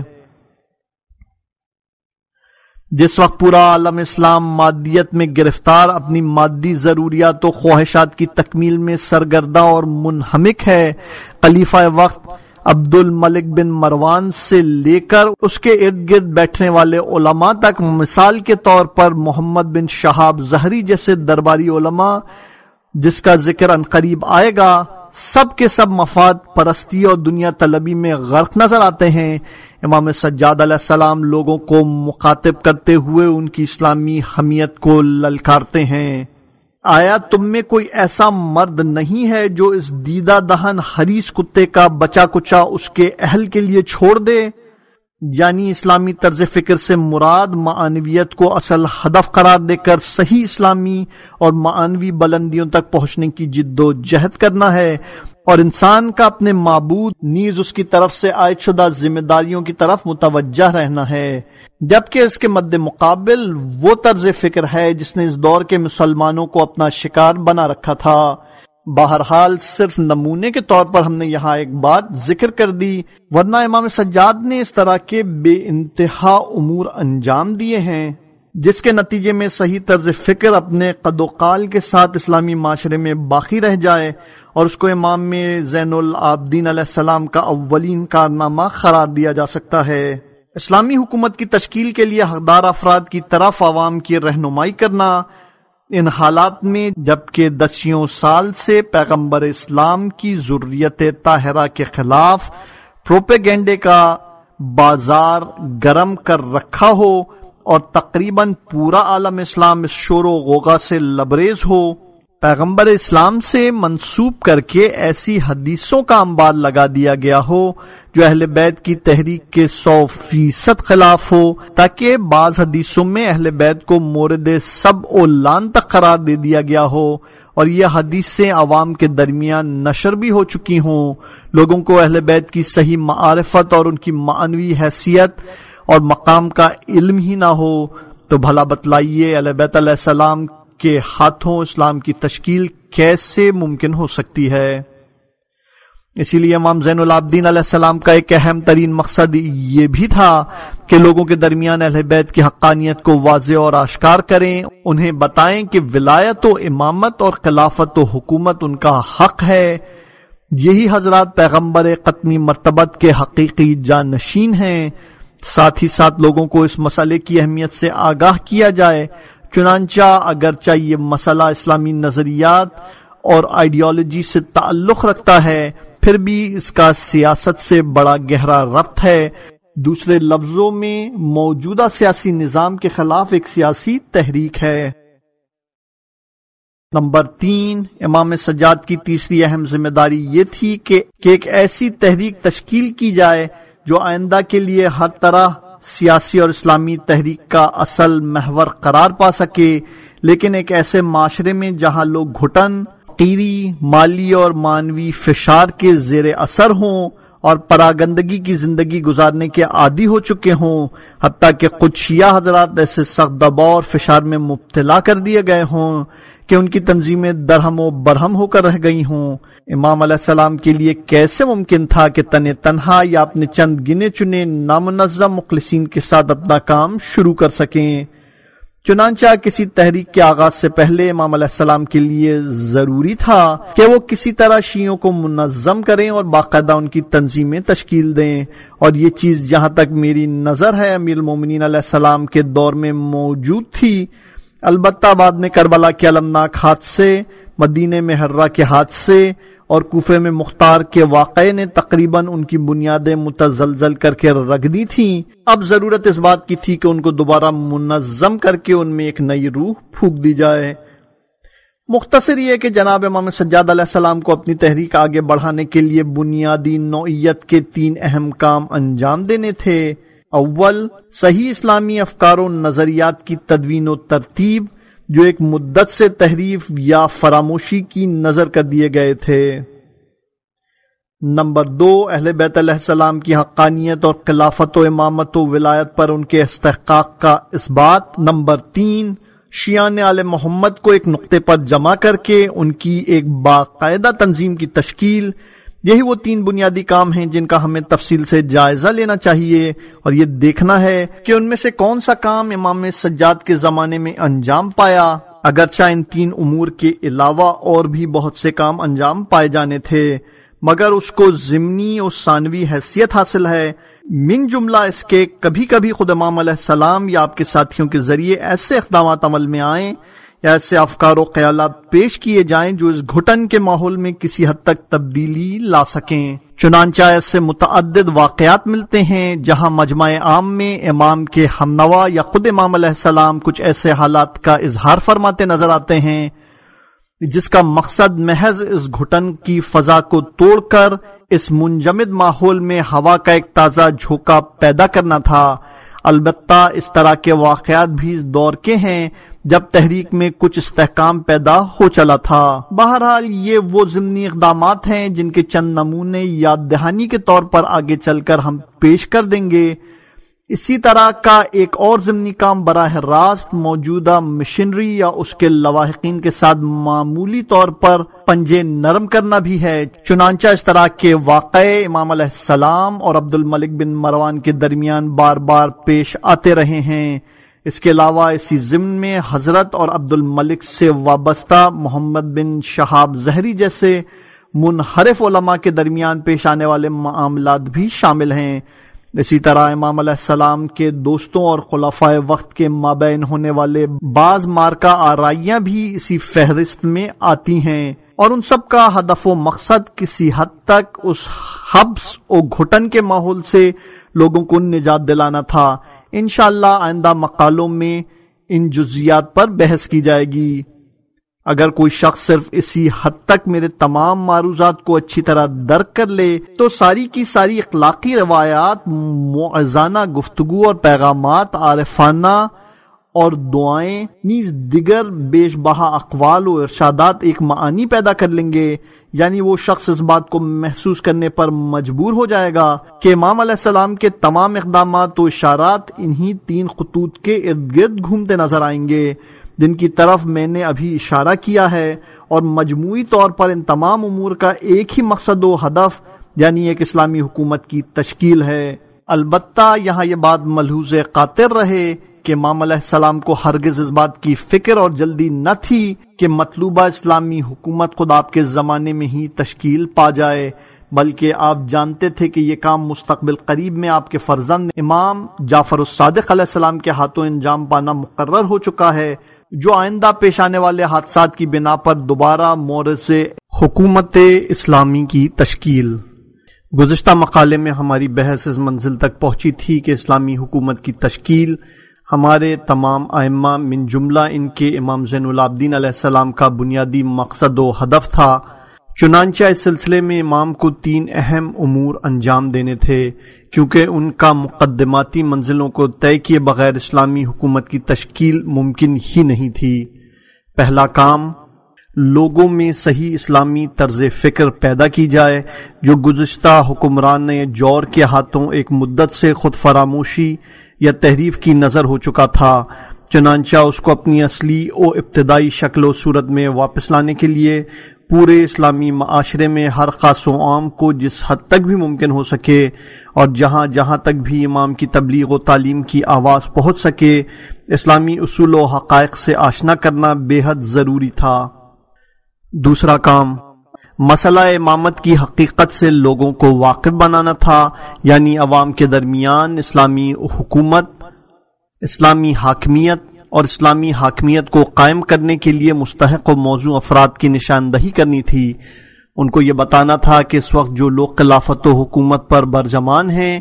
جس وقت پورا عالم اسلام مادیت میں گرفتار، اپنی مادی ضروریات و خواہشات کی تکمیل میں سرگردہ اور منہمک ہے، خلیفہ وقت عبد الملک بن مروان سے لے کر اس کے ارد گرد بیٹھنے والے علماء تک، مثال کے طور پر محمد بن شہاب زہری جیسے درباری علماء جس کا ذکر عنقریب آئے گا، سب کے سب مفاد پرستی اور دنیا طلبی میں غرق نظر آتے ہیں۔ امام سجاد علیہ السلام لوگوں کو مخاطب کرتے ہوئے ان کی اسلامی حمیت کو للکارتے ہیں۔ آیا تم میں کوئی ایسا مرد نہیں ہے جو اس دیدہ دہن حریص کتے کا بچا کچا اس کے اہل کے لیے چھوڑ دے؟ یعنی اسلامی طرز فکر سے مراد معنویت کو اصل ہدف قرار دے کر صحیح اسلامی اور معنوی بلندیوں تک پہنچنے کی جد و جہد کرنا ہے، اور انسان کا اپنے معبود نیز اس کی طرف سے عائد شدہ ذمہ داریوں کی طرف متوجہ رہنا ہے، جبکہ اس کے مد مقابل وہ طرز فکر ہے جس نے اس دور کے مسلمانوں کو اپنا شکار بنا رکھا تھا۔ بہرحال صرف نمونے کے طور پر ہم نے یہاں ایک بات ذکر کر دی، ورنہ امام سجاد نے اس طرح کے بے انتہا امور انجام دیے ہیں جس کے نتیجے میں صحیح طرز فکر اپنے قد و قال کے ساتھ اسلامی معاشرے میں باقی رہ جائے اور اس کو امام میں زین العابدین علیہ السلام کا اولین کارنامہ قرار دیا جا سکتا ہے۔ اسلامی حکومت کی تشکیل کے لیے حقدار افراد کی طرف عوام کی رہنمائی کرنا، ان حالات میں جبکہ دسیوں سال سے پیغمبر اسلام کی ذریت طاہرہ کے خلاف پروپیگنڈے کا بازار گرم کر رکھا ہو اور تقریباً پورا عالم اسلام اس شور و غوغا سے لبریز ہو، پیغمبر اسلام سے منسوب کر کے ایسی حدیثوں کا انبار لگا دیا گیا ہو جو اہل بیت کی تحریک کے سو فیصد خلاف ہو، تاکہ بعض حدیثوں میں اہل بیت کو مورد سب و لان تک قرار دے دیا گیا ہو اور یہ حدیثیں عوام کے درمیان نشر بھی ہو چکی ہوں، لوگوں کو اہل بیت کی صحیح معرفت اور ان کی معنوی حیثیت اور مقام کا علم ہی نہ ہو، تو بھلا بتلائیے اہل بیت علیہ السلام کے ہاتھوں اسلام کی تشکیل کیسے ممکن ہو سکتی ہے؟ اسی لیے امام زین العابدین علیہ السلام کا ایک اہم ترین مقصد یہ بھی تھا کہ لوگوں کے درمیان اہل بیت کی حقانیت کو واضح اور آشکار کریں، انہیں بتائیں کہ ولایت و امامت اور خلافت و حکومت ان کا حق ہے، یہی حضرات پیغمبر قطمی مرتبت کے حقیقی جانشین ہیں۔ ساتھ ہی ساتھ لوگوں کو اس مسئلے کی اہمیت سے آگاہ کیا جائے، چنانچہ اگرچہ یہ مسئلہ اسلامی نظریات اور آئیڈیالوجی سے تعلق رکھتا ہے، پھر بھی اس کا سیاست سے بڑا گہرا ربط ہے، دوسرے لفظوں میں موجودہ سیاسی نظام کے خلاف ایک سیاسی تحریک ہے۔ نمبر تین، امام سجاد کی تیسری اہم ذمہ داری یہ تھی کہ ایک ایسی تحریک تشکیل کی جائے جو آئندہ کے لیے ہر طرح سیاسی اور اسلامی تحریک کا اصل محور قرار پا سکے، لیکن ایک ایسے معاشرے میں جہاں لوگ گھٹن، فقیری، مالی اور معنوی فشار کے زیر اثر ہوں اور پراگندگی کی زندگی گزارنے کے عادی ہو چکے ہوں، حتیٰ کہ کچھ شیعہ حضرات ایسے سخت دباؤ اور فشار میں مبتلا کر دیے گئے ہوں کہ ان کی تنظیمیں درہم و برہم ہو کر رہ گئی ہوں۔ امام علیہ السلام کے لیے کیسے ممکن تھا کہ تن تنہا یا اپنے چند گنے چنے نامنظم مخلصین کے ساتھ اپنا کام شروع کر سکیں؟ چنانچہ کسی تحریک کے آغاز سے پہلے امام علیہ السلام کے لیے ضروری تھا کہ وہ کسی طرح شیعوں کو منظم کریں اور باقاعدہ ان کی تنظیمیں تشکیل دیں، اور یہ چیز جہاں تک میری نظر ہے امیر المومنین علیہ السلام کے دور میں موجود تھی، البتہ بعد میں کربلا کے المناک حادثے، مدینہ میں حرہ کے حادثے اور کوفے میں مختار کے واقعے نے تقریباً ان کی بنیادیں متزلزل کر کے رکھ دی تھیں۔ اب ضرورت اس بات کی تھی کہ ان کو دوبارہ منظم کر کے ان میں ایک نئی روح پھونک دی جائے۔ مختصر یہ کہ جناب امام سجاد علیہ السلام کو اپنی تحریک آگے بڑھانے کے لیے بنیادی نوعیت کے تین اہم کام انجام دینے تھے۔ اول، صحیح اسلامی افکار و نظریات کی تدوین و ترتیب جو ایک مدت سے تحریف یا فراموشی کی نظر کر دیے گئے تھے۔ نمبر دو، اہل بیت علیہ السلام کی حقانیت اور خلافت و امامت و ولایت پر ان کے استحقاق کا اثبات۔ نمبر تین، شیعان آل محمد کو ایک نقطے پر جمع کر کے ان کی ایک باقاعدہ تنظیم کی تشکیل۔ یہی وہ تین بنیادی کام ہیں جن کا ہمیں تفصیل سے جائزہ لینا چاہیے اور یہ دیکھنا ہے کہ ان میں سے کون سا کام امام سجاد کے زمانے میں انجام پایا، اگرچہ ان تین امور کے علاوہ اور بھی بہت سے کام انجام پائے جانے تھے، مگر اس کو ضمنی اور ثانوی حیثیت حاصل ہے۔ من جملہ اس کے کبھی کبھی خود امام علیہ السلام یا آپ کے ساتھیوں کے ذریعے ایسے اقدامات عمل میں آئیں یا ایسے افکار و خیالات پیش کیے جائیں جو اس گھٹن کے ماحول میں کسی حد تک تبدیلی لا سکیں۔ چنانچہ ایسے متعدد واقعات ملتے ہیں جہاں مجمع عام میں امام کے ہمنوا یا خود امام علیہ السلام کچھ ایسے حالات کا اظہار فرماتے نظر آتے ہیں جس کا مقصد محض اس گھٹن کی فضا کو توڑ کر اس منجمد ماحول میں ہوا کا ایک تازہ جھونکا پیدا کرنا تھا۔ البتہ اس طرح کے واقعات بھی اس دور کے ہیں جب تحریک میں کچھ استحکام پیدا ہو چلا تھا۔ بہرحال یہ وہ ضمنی اقدامات ہیں جن کے چند نمونے یاد دہانی کے طور پر آگے چل کر ہم پیش کر دیں گے۔ اسی طرح کا ایک اور ضمنی کام براہ راست موجودہ مشنری یا اس کے لواحقین کے ساتھ معمولی طور پر پنجے نرم کرنا بھی ہے۔ چنانچہ اس طرح کے واقعے امام علیہ السلام اور عبد الملک بن مروان کے درمیان بار بار پیش آتے رہے ہیں۔ اس کے علاوہ اسی ضمن میں حضرت اور عبد الملک سے وابستہ محمد بن شہاب زہری جیسے منحرف علماء کے درمیان پیش آنے والے معاملات بھی شامل ہیں۔ اسی طرح امام علیہ السلام کے دوستوں اور خلفائے وقت کے مابین ہونے والے بعض مارکہ آرائیاں بھی اسی فہرست میں آتی ہیں، اور ان سب کا ہدف و مقصد کسی حد تک اس حبس و گھٹن کے ماحول سے لوگوں کو نجات دلانا تھا۔ انشاءاللہ آئندہ مقالوں میں ان جزیات پر بحث کی جائے گی۔ اگر کوئی شخص صرف اسی حد تک میرے تمام معروضات کو اچھی طرح درک کر لے تو ساری کی ساری اخلاقی روایات، موعظانہ گفتگو اور پیغامات، عارفانہ اور دعائیں نیز دیگر بیش بہا اقوال و ارشادات ایک معانی پیدا کر لیں گے، یعنی وہ شخص اس بات کو محسوس کرنے پر مجبور ہو جائے گا کہ امام علیہ السلام کے تمام اقدامات و اشارات انہی تین خطوط کے ارد گرد گھومتے نظر آئیں گے جن کی طرف میں نے ابھی اشارہ کیا ہے، اور مجموعی طور پر ان تمام امور کا ایک ہی مقصد و ہدف یعنی ایک اسلامی حکومت کی تشکیل ہے۔ البتہ یہاں یہ بات ملحوظ خاطر رہے کہ امام علیہ السلام کو ہرگز اس بات کی فکر اور جلدی نہ تھی کہ مطلوبہ اسلامی حکومت خود آپ کے زمانے میں ہی تشکیل پا جائے، بلکہ آپ جانتے تھے کہ یہ کام مستقبل قریب میں آپ کے فرزند امام جعفر الصادق علیہ السلام کے ہاتھوں انجام پانا مقرر ہو چکا ہے، جو آئندہ پیش آنے والے حادثات کی بنا پر دوبارہ مورث حکومت اسلامی کی تشکیل۔ گزشتہ مقالے میں ہماری بحث اس منزل تک پہنچی تھی کہ اسلامی حکومت کی تشکیل ہمارے تمام ائمہ من جملہ ان کے امام زین العابدین علیہ السلام کا بنیادی مقصد و ہدف تھا۔ چنانچہ اس سلسلے میں امام کو تین اہم امور انجام دینے تھے، کیونکہ ان کا مقدماتی منزلوں کو طے کیے بغیر اسلامی حکومت کی تشکیل ممکن ہی نہیں تھی۔ پہلا کام، لوگوں میں صحیح اسلامی طرز فکر پیدا کی جائے جو گزشتہ حکمران جور کے ہاتھوں ایک مدت سے خود فراموشی یا تحریف کی نظر ہو چکا تھا۔ چنانچہ اس کو اپنی اصلی و ابتدائی شکل و صورت میں واپس لانے کے لیے پورے اسلامی معاشرے میں ہر خاص و عام کو جس حد تک بھی ممکن ہو سکے اور جہاں جہاں تک بھی امام کی تبلیغ و تعلیم کی آواز پہنچ سکے اسلامی اصول و حقائق سے آشنا کرنا بے حد ضروری تھا۔ دوسرا کام، مسئلہ امامت کی حقیقت سے لوگوں کو واقف بنانا تھا، یعنی عوام کے درمیان اسلامی حکومت، اسلامی حاکمیت اور اسلامی حاکمیت کو قائم کرنے کے لیے مستحق و موزوں افراد کی نشاندہی کرنی تھی۔ ان کو یہ بتانا تھا کہ اس وقت جو لوگ خلافت و حکومت پر برجمان ہیں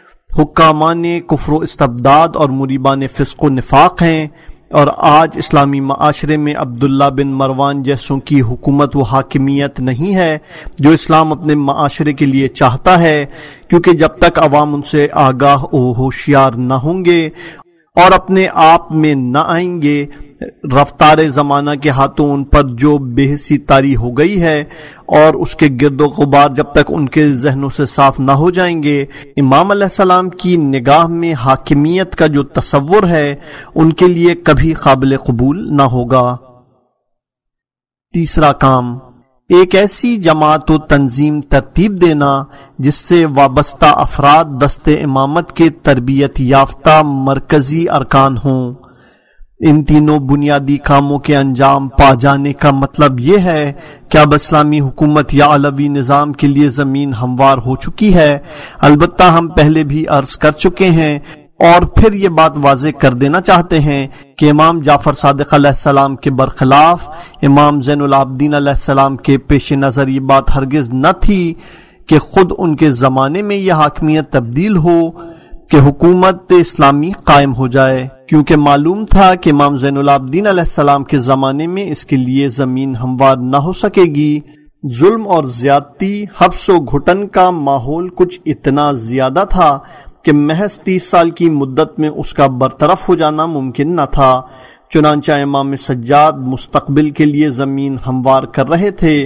حکامان کفر و استبداد اور مریبان فسق و نفاق ہیں، اور آج اسلامی معاشرے میں عبداللہ بن مروان جیسوں کی حکومت و حاکمیت نہیں ہے جو اسلام اپنے معاشرے کے لیے چاہتا ہے، کیونکہ جب تک عوام ان سے آگاہ و ہوشیار نہ ہوں گے اور اپنے آپ میں نہ آئیں گے، رفتار زمانہ کے ہاتھوں ان پر جو بے حسی طاری ہو گئی ہے اور اس کے گرد و غبار جب تک ان کے ذہنوں سے صاف نہ ہو جائیں گے، امام علیہ السلام کی نگاہ میں حاکمیت کا جو تصور ہے ان کے لیے کبھی قابل قبول نہ ہوگا۔ تیسرا کام، ایک ایسی جماعت و تنظیم ترتیب دینا جس سے وابستہ افراد دست امامت کے تربیت یافتہ مرکزی ارکان ہوں۔ ان تینوں بنیادی کاموں کے انجام پا جانے کا مطلب یہ ہے کہ اب اسلامی حکومت یا علوی نظام کے لیے زمین ہموار ہو چکی ہے۔ البتہ ہم پہلے بھی عرض کر چکے ہیں اور پھر یہ بات واضح کر دینا چاہتے ہیں کہ امام جعفر صادق علیہ السلام کے برخلاف امام زین العابدین علیہ السلام کے پیش نظر یہ بات ہرگز نہ تھی کہ خود ان کے زمانے میں یہ حاکمیت تبدیل ہو کہ حکومت اسلامی قائم ہو جائے، کیونکہ معلوم تھا کہ امام زین العابدین علیہ السلام کے زمانے میں اس کے لیے زمین ہموار نہ ہو سکے گی۔ ظلم اور زیادتی، حبس و گھٹن کا ماحول کچھ اتنا زیادہ تھا کہ محض تیس سال کی مدت میں اس کا برطرف ہو جانا ممکن نہ تھا۔ چنانچہ امام سجاد مستقبل کے لیے زمین ہموار کر رہے تھے،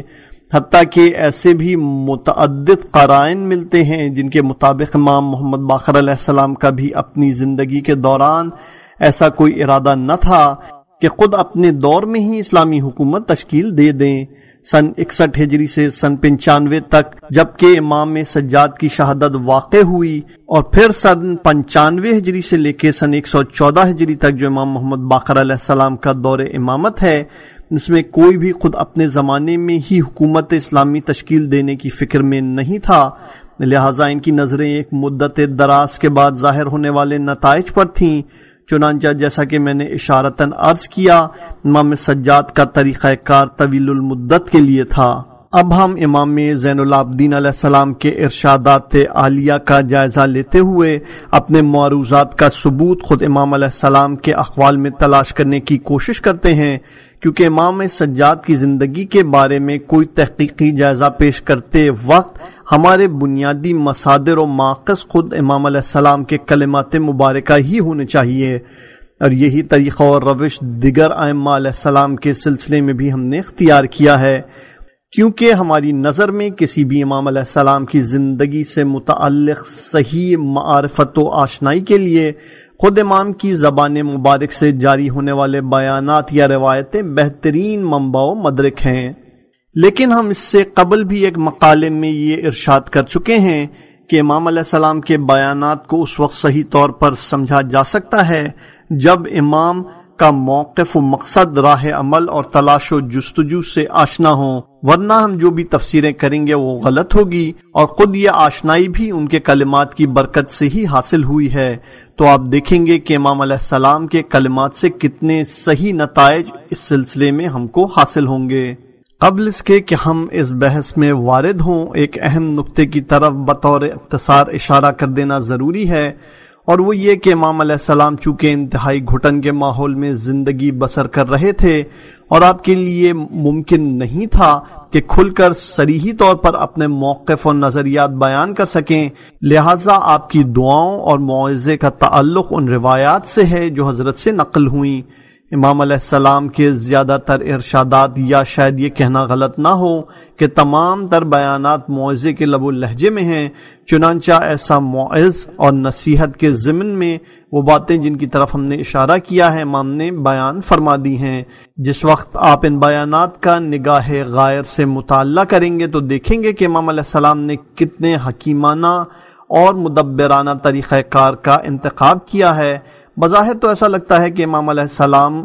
حتیٰ کہ ایسے بھی متعدد قرائن ملتے ہیں جن کے مطابق امام محمد باقر علیہ السلام کا بھی اپنی زندگی کے دوران ایسا کوئی ارادہ نہ تھا کہ خود اپنے دور میں ہی اسلامی حکومت تشکیل دے دیں۔ سن اکسٹھ ہجری سے سن پنچانوے تک جبکہ امام سجاد کی شہادت واقع ہوئی، اور پھر سن پنچانوے ہجری سے لے کے سن ایک سو چودہ ہجری تک جو امام محمد باقر علیہ السلام کا دور امامت ہے، اس میں کوئی بھی خود اپنے زمانے میں ہی حکومت اسلامی تشکیل دینے کی فکر میں نہیں تھا، لہٰذا ان کی نظریں ایک مدت دراز کے بعد ظاہر ہونے والے نتائج پر تھیں۔ چنانچہ جیسا کہ میں نے اشارتاً عرض کیا، امام سجاد کا طریقہ کار طویل المدت کے لیے تھا۔ اب ہم امام زین العابدین علیہ السلام کے ارشادات عالیہ کا جائزہ لیتے ہوئے اپنے معروضات کا ثبوت خود امام علیہ السلام کے اقوال میں تلاش کرنے کی کوشش کرتے ہیں، کیونکہ امام سجاد کی زندگی کے بارے میں کوئی تحقیقی جائزہ پیش کرتے وقت ہمارے بنیادی مصادر و ماخذ خود امام علیہ السلام کے کلمات مبارکہ ہی ہونے چاہیے، اور یہی طریقہ اور روش دیگر ائمہ علیہ السلام کے سلسلے میں بھی ہم نے اختیار کیا ہے، کیونکہ ہماری نظر میں کسی بھی امام علیہ السلام کی زندگی سے متعلق صحیح معرفت و آشنائی کے لیے خود امام کی زبان مبارک سے جاری ہونے والے بیانات یا روایتیں بہترین منبع و مدرک ہیں۔ لیکن ہم اس سے قبل بھی ایک مقالے میں یہ ارشاد کر چکے ہیں کہ امام علیہ السلام کے بیانات کو اس وقت صحیح طور پر سمجھا جا سکتا ہے جب امام کا موقف و مقصد راہ عمل اور تلاش و جستجو سے آشنا ہوں، ورنہ ہم جو بھی تفسیریں کریں گے وہ غلط ہوگی، اور خود یہ آشنائی بھی ان کے کلمات کی برکت سے ہی حاصل ہوئی ہے۔ تو آپ دیکھیں گے کہ امام علیہ السلام کے کلمات سے کتنے صحیح نتائج اس سلسلے میں ہم کو حاصل ہوں گے۔ قبل اس کے کہ ہم اس بحث میں وارد ہوں، ایک اہم نقطے کی طرف بطور اختصار اشارہ کر دینا ضروری ہے، اور وہ یہ کہ امام علیہ السلام چونکہ انتہائی گھٹن کے ماحول میں زندگی بسر کر رہے تھے اور آپ کے لیے ممکن نہیں تھا کہ کھل کر صریحی طور پر اپنے موقف اور نظریات بیان کر سکیں، لہٰذا آپ کی دعاؤں اور موعظے کا تعلق ان روایات سے ہے جو حضرت سے نقل ہوئیں۔ امام علیہ السلام کے زیادہ تر ارشادات، یا شاید یہ کہنا غلط نہ ہو کہ تمام تر بیانات موعظے کے لب و لہجے میں ہیں، چنانچہ ایسا موعظ اور نصیحت کے ضمن میں وہ باتیں جن کی طرف ہم نے اشارہ کیا ہے امام نے بیان فرما دی ہیں۔ جس وقت آپ ان بیانات کا نگاہ غائر سے مطالعہ کریں گے تو دیکھیں گے کہ امام علیہ السلام نے کتنے حکیمانہ اور مدبرانہ طریقہ کار کا انتخاب کیا ہے۔ بظاہر تو ایسا لگتا ہے کہ امام علیہ السلام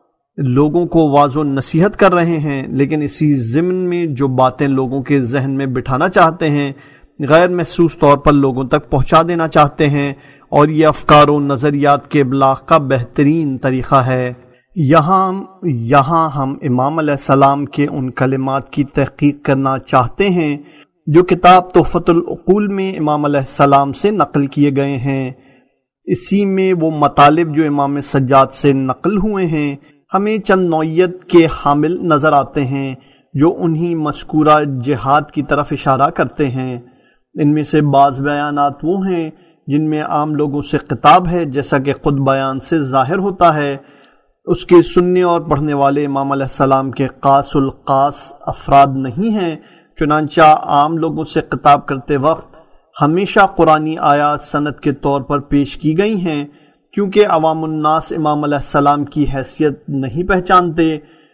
لوگوں کو واعظ و نصیحت کر رہے ہیں، لیکن اسی ضمن میں جو باتیں لوگوں کے ذہن میں بٹھانا چاہتے ہیں، غیر محسوس طور پر لوگوں تک پہنچا دینا چاہتے ہیں، اور یہ افکار و نظریات کے ابلاغ کا بہترین طریقہ ہے۔ یہاں یہاں ہم امام علیہ السلام کے ان کلمات کی تحقیق کرنا چاہتے ہیں جو کتاب تحفۃ العقول میں امام علیہ السلام سے نقل کیے گئے ہیں۔ اسی میں وہ مطالب جو امام سجاد سے نقل ہوئے ہیں ہمیں چند نوعیت کے حامل نظر آتے ہیں جو انہی مذکورہ جہاد کی طرف اشارہ کرتے ہیں۔ ان میں سے بعض بیانات وہ ہیں جن میں عام لوگوں سے خطاب ہے، جیسا کہ خود بیان سے ظاہر ہوتا ہے۔ اس کے سننے اور پڑھنے والے امام علیہ السلام کے خاص الخاص افراد نہیں ہیں، چنانچہ عام لوگوں سے خطاب کرتے وقت ہمیشہ قرآنی آیات سند کے طور پر پیش کی گئی ہیں، کیونکہ عوام الناس امام علیہ السلام کی حیثیت نہیں پہچانتے،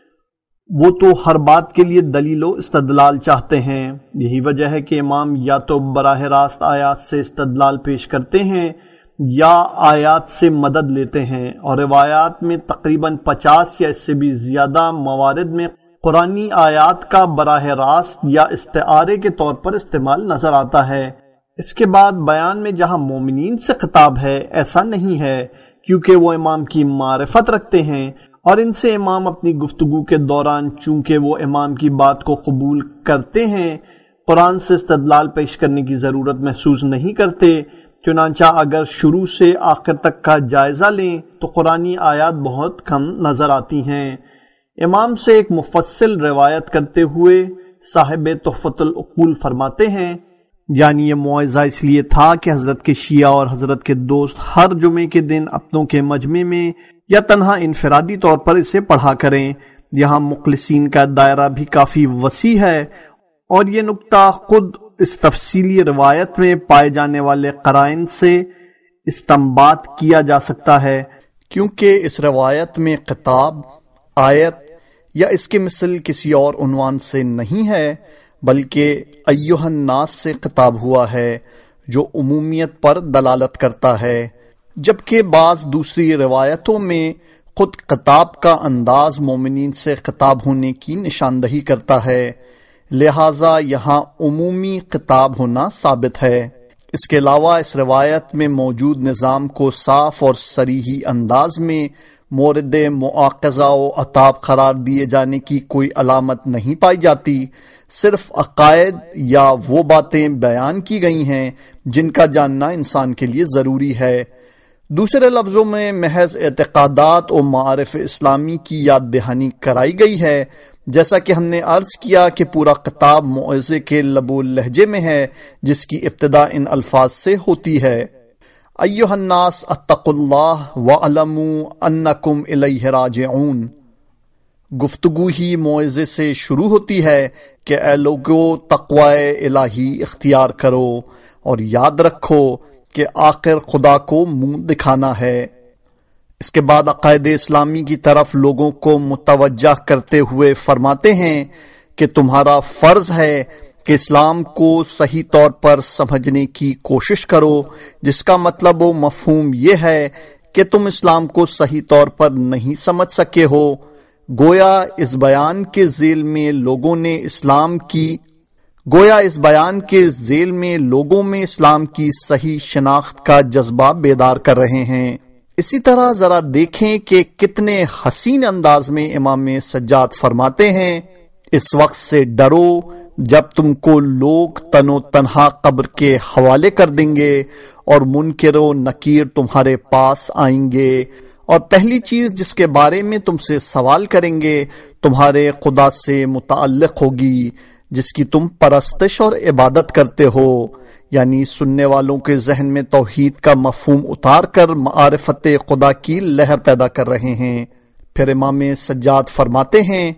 وہ تو ہر بات کے لیے دلیل و استدلال چاہتے ہیں۔ یہی وجہ ہے کہ امام یا تو براہ راست آیات سے استدلال پیش کرتے ہیں یا آیات سے مدد لیتے ہیں، اور روایات میں تقریباً پچاس یا اس سے بھی زیادہ موارد میں قرآنی آیات کا براہ راست یا استعارے کے طور پر استعمال نظر آتا ہے۔ اس کے بعد بیان میں جہاں مومنین سے خطاب ہے ایسا نہیں ہے، کیونکہ وہ امام کی معرفت رکھتے ہیں، اور ان سے امام اپنی گفتگو کے دوران چونکہ وہ امام کی بات کو قبول کرتے ہیں، قرآن سے استدلال پیش کرنے کی ضرورت محسوس نہیں کرتے۔ چنانچہ اگر شروع سے آخر تک کا جائزہ لیں تو قرآنی آیات بہت کم نظر آتی ہیں۔ امام سے ایک مفصل روایت کرتے ہوئے صاحب تحفۃ العقول فرماتے ہیں، یعنی یہ موعظہ اس لیے تھا کہ حضرت کے شیعہ اور حضرت کے دوست ہر جمعے کے دن اپنوں کے مجمع میں یا تنہا انفرادی طور پر اسے پڑھا کریں۔ یہاں مخلصین کا دائرہ بھی کافی وسیع ہے، اور یہ نکتہ خود اس تفصیلی روایت میں پائے جانے والے قرائن سے استنباط کیا جا سکتا ہے، کیونکہ اس روایت میں خطاب، آیت یا اس کے مثل کسی اور عنوان سے نہیں ہے، بلکہ ایھا الناس سے خطاب ہوا ہے جو عمومیت پر دلالت کرتا ہے، جبکہ بعض دوسری روایتوں میں خود خطاب کا انداز مومنین سے خطاب ہونے کی نشاندہی کرتا ہے، لہٰذا یہاں عمومی خطاب ہونا ثابت ہے۔ اس کے علاوہ اس روایت میں موجود نظام کو صاف اور صریحی انداز میں مورد مؤاخذہ و عتاب قرار دیے جانے کی کوئی علامت نہیں پائی جاتی، صرف عقائد یا وہ باتیں بیان کی گئی ہیں جن کا جاننا انسان کے لیے ضروری ہے۔ دوسرے لفظوں میں محض اعتقادات و معارف اسلامی کی یاد دہانی کرائی گئی ہے، جیسا کہ ہم نے عرض کیا کہ پورا خطاب موعظے کے لب و لہجے میں ہے، جس کی ابتدا ان الفاظ سے ہوتی ہے: ایھا الناس اتقوا اللہ واعلموا انکم الیہ راجعون۔ گفتگو ہی موعظے سے شروع ہوتی ہے کہ اے لوگو تقوی الہی اختیار کرو اور یاد رکھو کہ آخر خدا کو منہ دکھانا ہے۔ اس کے بعد عقائد اسلامی کی طرف لوگوں کو متوجہ کرتے ہوئے فرماتے ہیں کہ تمہارا فرض ہے کہ اسلام کو صحیح طور پر سمجھنے کی کوشش کرو، جس کا مطلب و مفہوم یہ ہے کہ تم اسلام کو صحیح طور پر نہیں سمجھ سکے ہو۔ گویا اس بیان کے ذیل میں لوگوں نے اسلام کی گویا اس بیان کے ذیل میں لوگوں میں اسلام کی صحیح شناخت کا جذبہ بیدار کر رہے ہیں۔ اسی طرح ذرا دیکھیں کہ کتنے حسین انداز میں امام سجاد فرماتے ہیں: اس وقت سے ڈرو جب تم کو لوگ تن و تنہا قبر کے حوالے کر دیں گے اور منکر و نکیر تمہارے پاس آئیں گے، اور پہلی چیز جس کے بارے میں تم سے سوال کریں گے تمہارے خدا سے متعلق ہوگی جس کی تم پرستش اور عبادت کرتے ہو۔ یعنی سننے والوں کے ذہن میں توحید کا مفہوم اتار کر معرفت خدا کی لہر پیدا کر رہے ہیں۔ پھر امام سجاد فرماتے ہیں: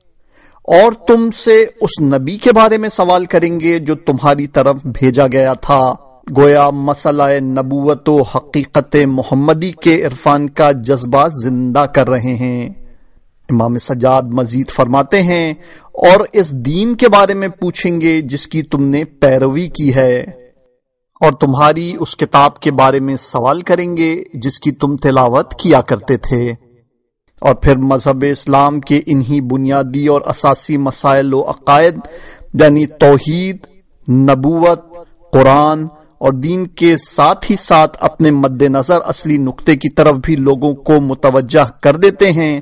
اور تم سے اس نبی کے بارے میں سوال کریں گے جو تمہاری طرف بھیجا گیا تھا۔ گویا مسئلہ نبوت و حقیقت محمدی کے عرفان کا جذبہ زندہ کر رہے ہیں۔ امام سجاد مزید فرماتے ہیں: اور اس دین کے بارے میں پوچھیں گے جس کی تم نے پیروی کی ہے، اور تمہاری اس کتاب کے بارے میں سوال کریں گے جس کی تم تلاوت کیا کرتے تھے۔ اور پھر مذہب اسلام کے انہی بنیادی اور اساسی مسائل و عقائد یعنی توحید، نبوت، قرآن اور دین کے ساتھ ہی ساتھ اپنے مد نظر اصلی نقطے کی طرف بھی لوگوں کو متوجہ کر دیتے ہیں۔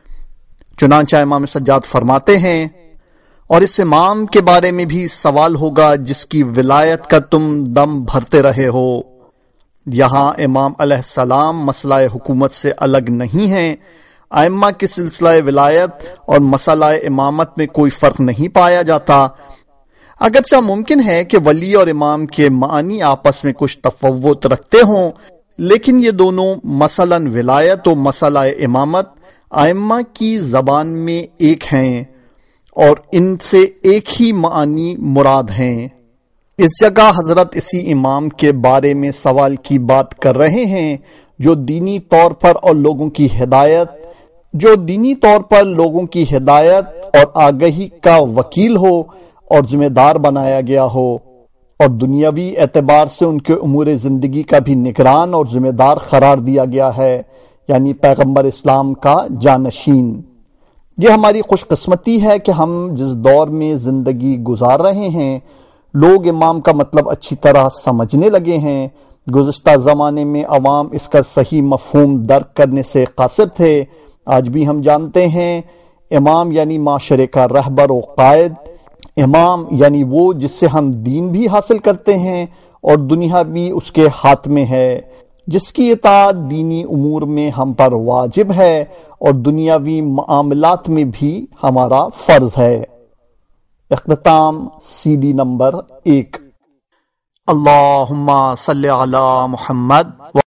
چنانچہ امام سجاد فرماتے ہیں: اور اس امام کے بارے میں بھی سوال ہوگا جس کی ولایت کا تم دم بھرتے رہے ہو۔ یہاں امام علیہ السلام مسئلہ حکومت سے الگ نہیں ہیں۔ ائمہ کے سلسلہ ولایت اور مسئلہ امامت میں کوئی فرق نہیں پایا جاتا، اگرچہ ممکن ہے کہ ولی اور امام کے معنی آپس میں کچھ تفاوت رکھتے ہوں، لیکن یہ دونوں مثلاً ولایت و مسئلہ امامت ائمہ کی زبان میں ایک ہیں اور ان سے ایک ہی معنی مراد ہیں۔ اس جگہ حضرت اسی امام کے بارے میں سوال کی بات کر رہے ہیں جو دینی طور پر اور لوگوں کی ہدایت جو دینی طور پر لوگوں کی ہدایت اور آگہی کا وکیل ہو اور ذمہ دار بنایا گیا ہو، اور دنیاوی اعتبار سے ان کے امور زندگی کا بھی نگران اور ذمہ دار قرار دیا گیا ہے، یعنی پیغمبر اسلام کا جانشین۔ یہ ہماری خوش قسمتی ہے کہ ہم جس دور میں زندگی گزار رہے ہیں لوگ امام کا مطلب اچھی طرح سمجھنے لگے ہیں۔ گزشتہ زمانے میں عوام اس کا صحیح مفہوم درک کرنے سے قاصر تھے۔ آج بھی ہم جانتے ہیں امام یعنی معاشرے کا رہبر و قائد، امام یعنی وہ جس سے ہم دین بھی حاصل کرتے ہیں اور دنیا بھی اس کے ہاتھ میں ہے، جس کی اطاعت دینی امور میں ہم پر واجب ہے اور دنیاوی معاملات میں بھی ہمارا فرض ہے۔ اختتام سی ڈی نمبر ایک۔ اللہم صلی علی محمد و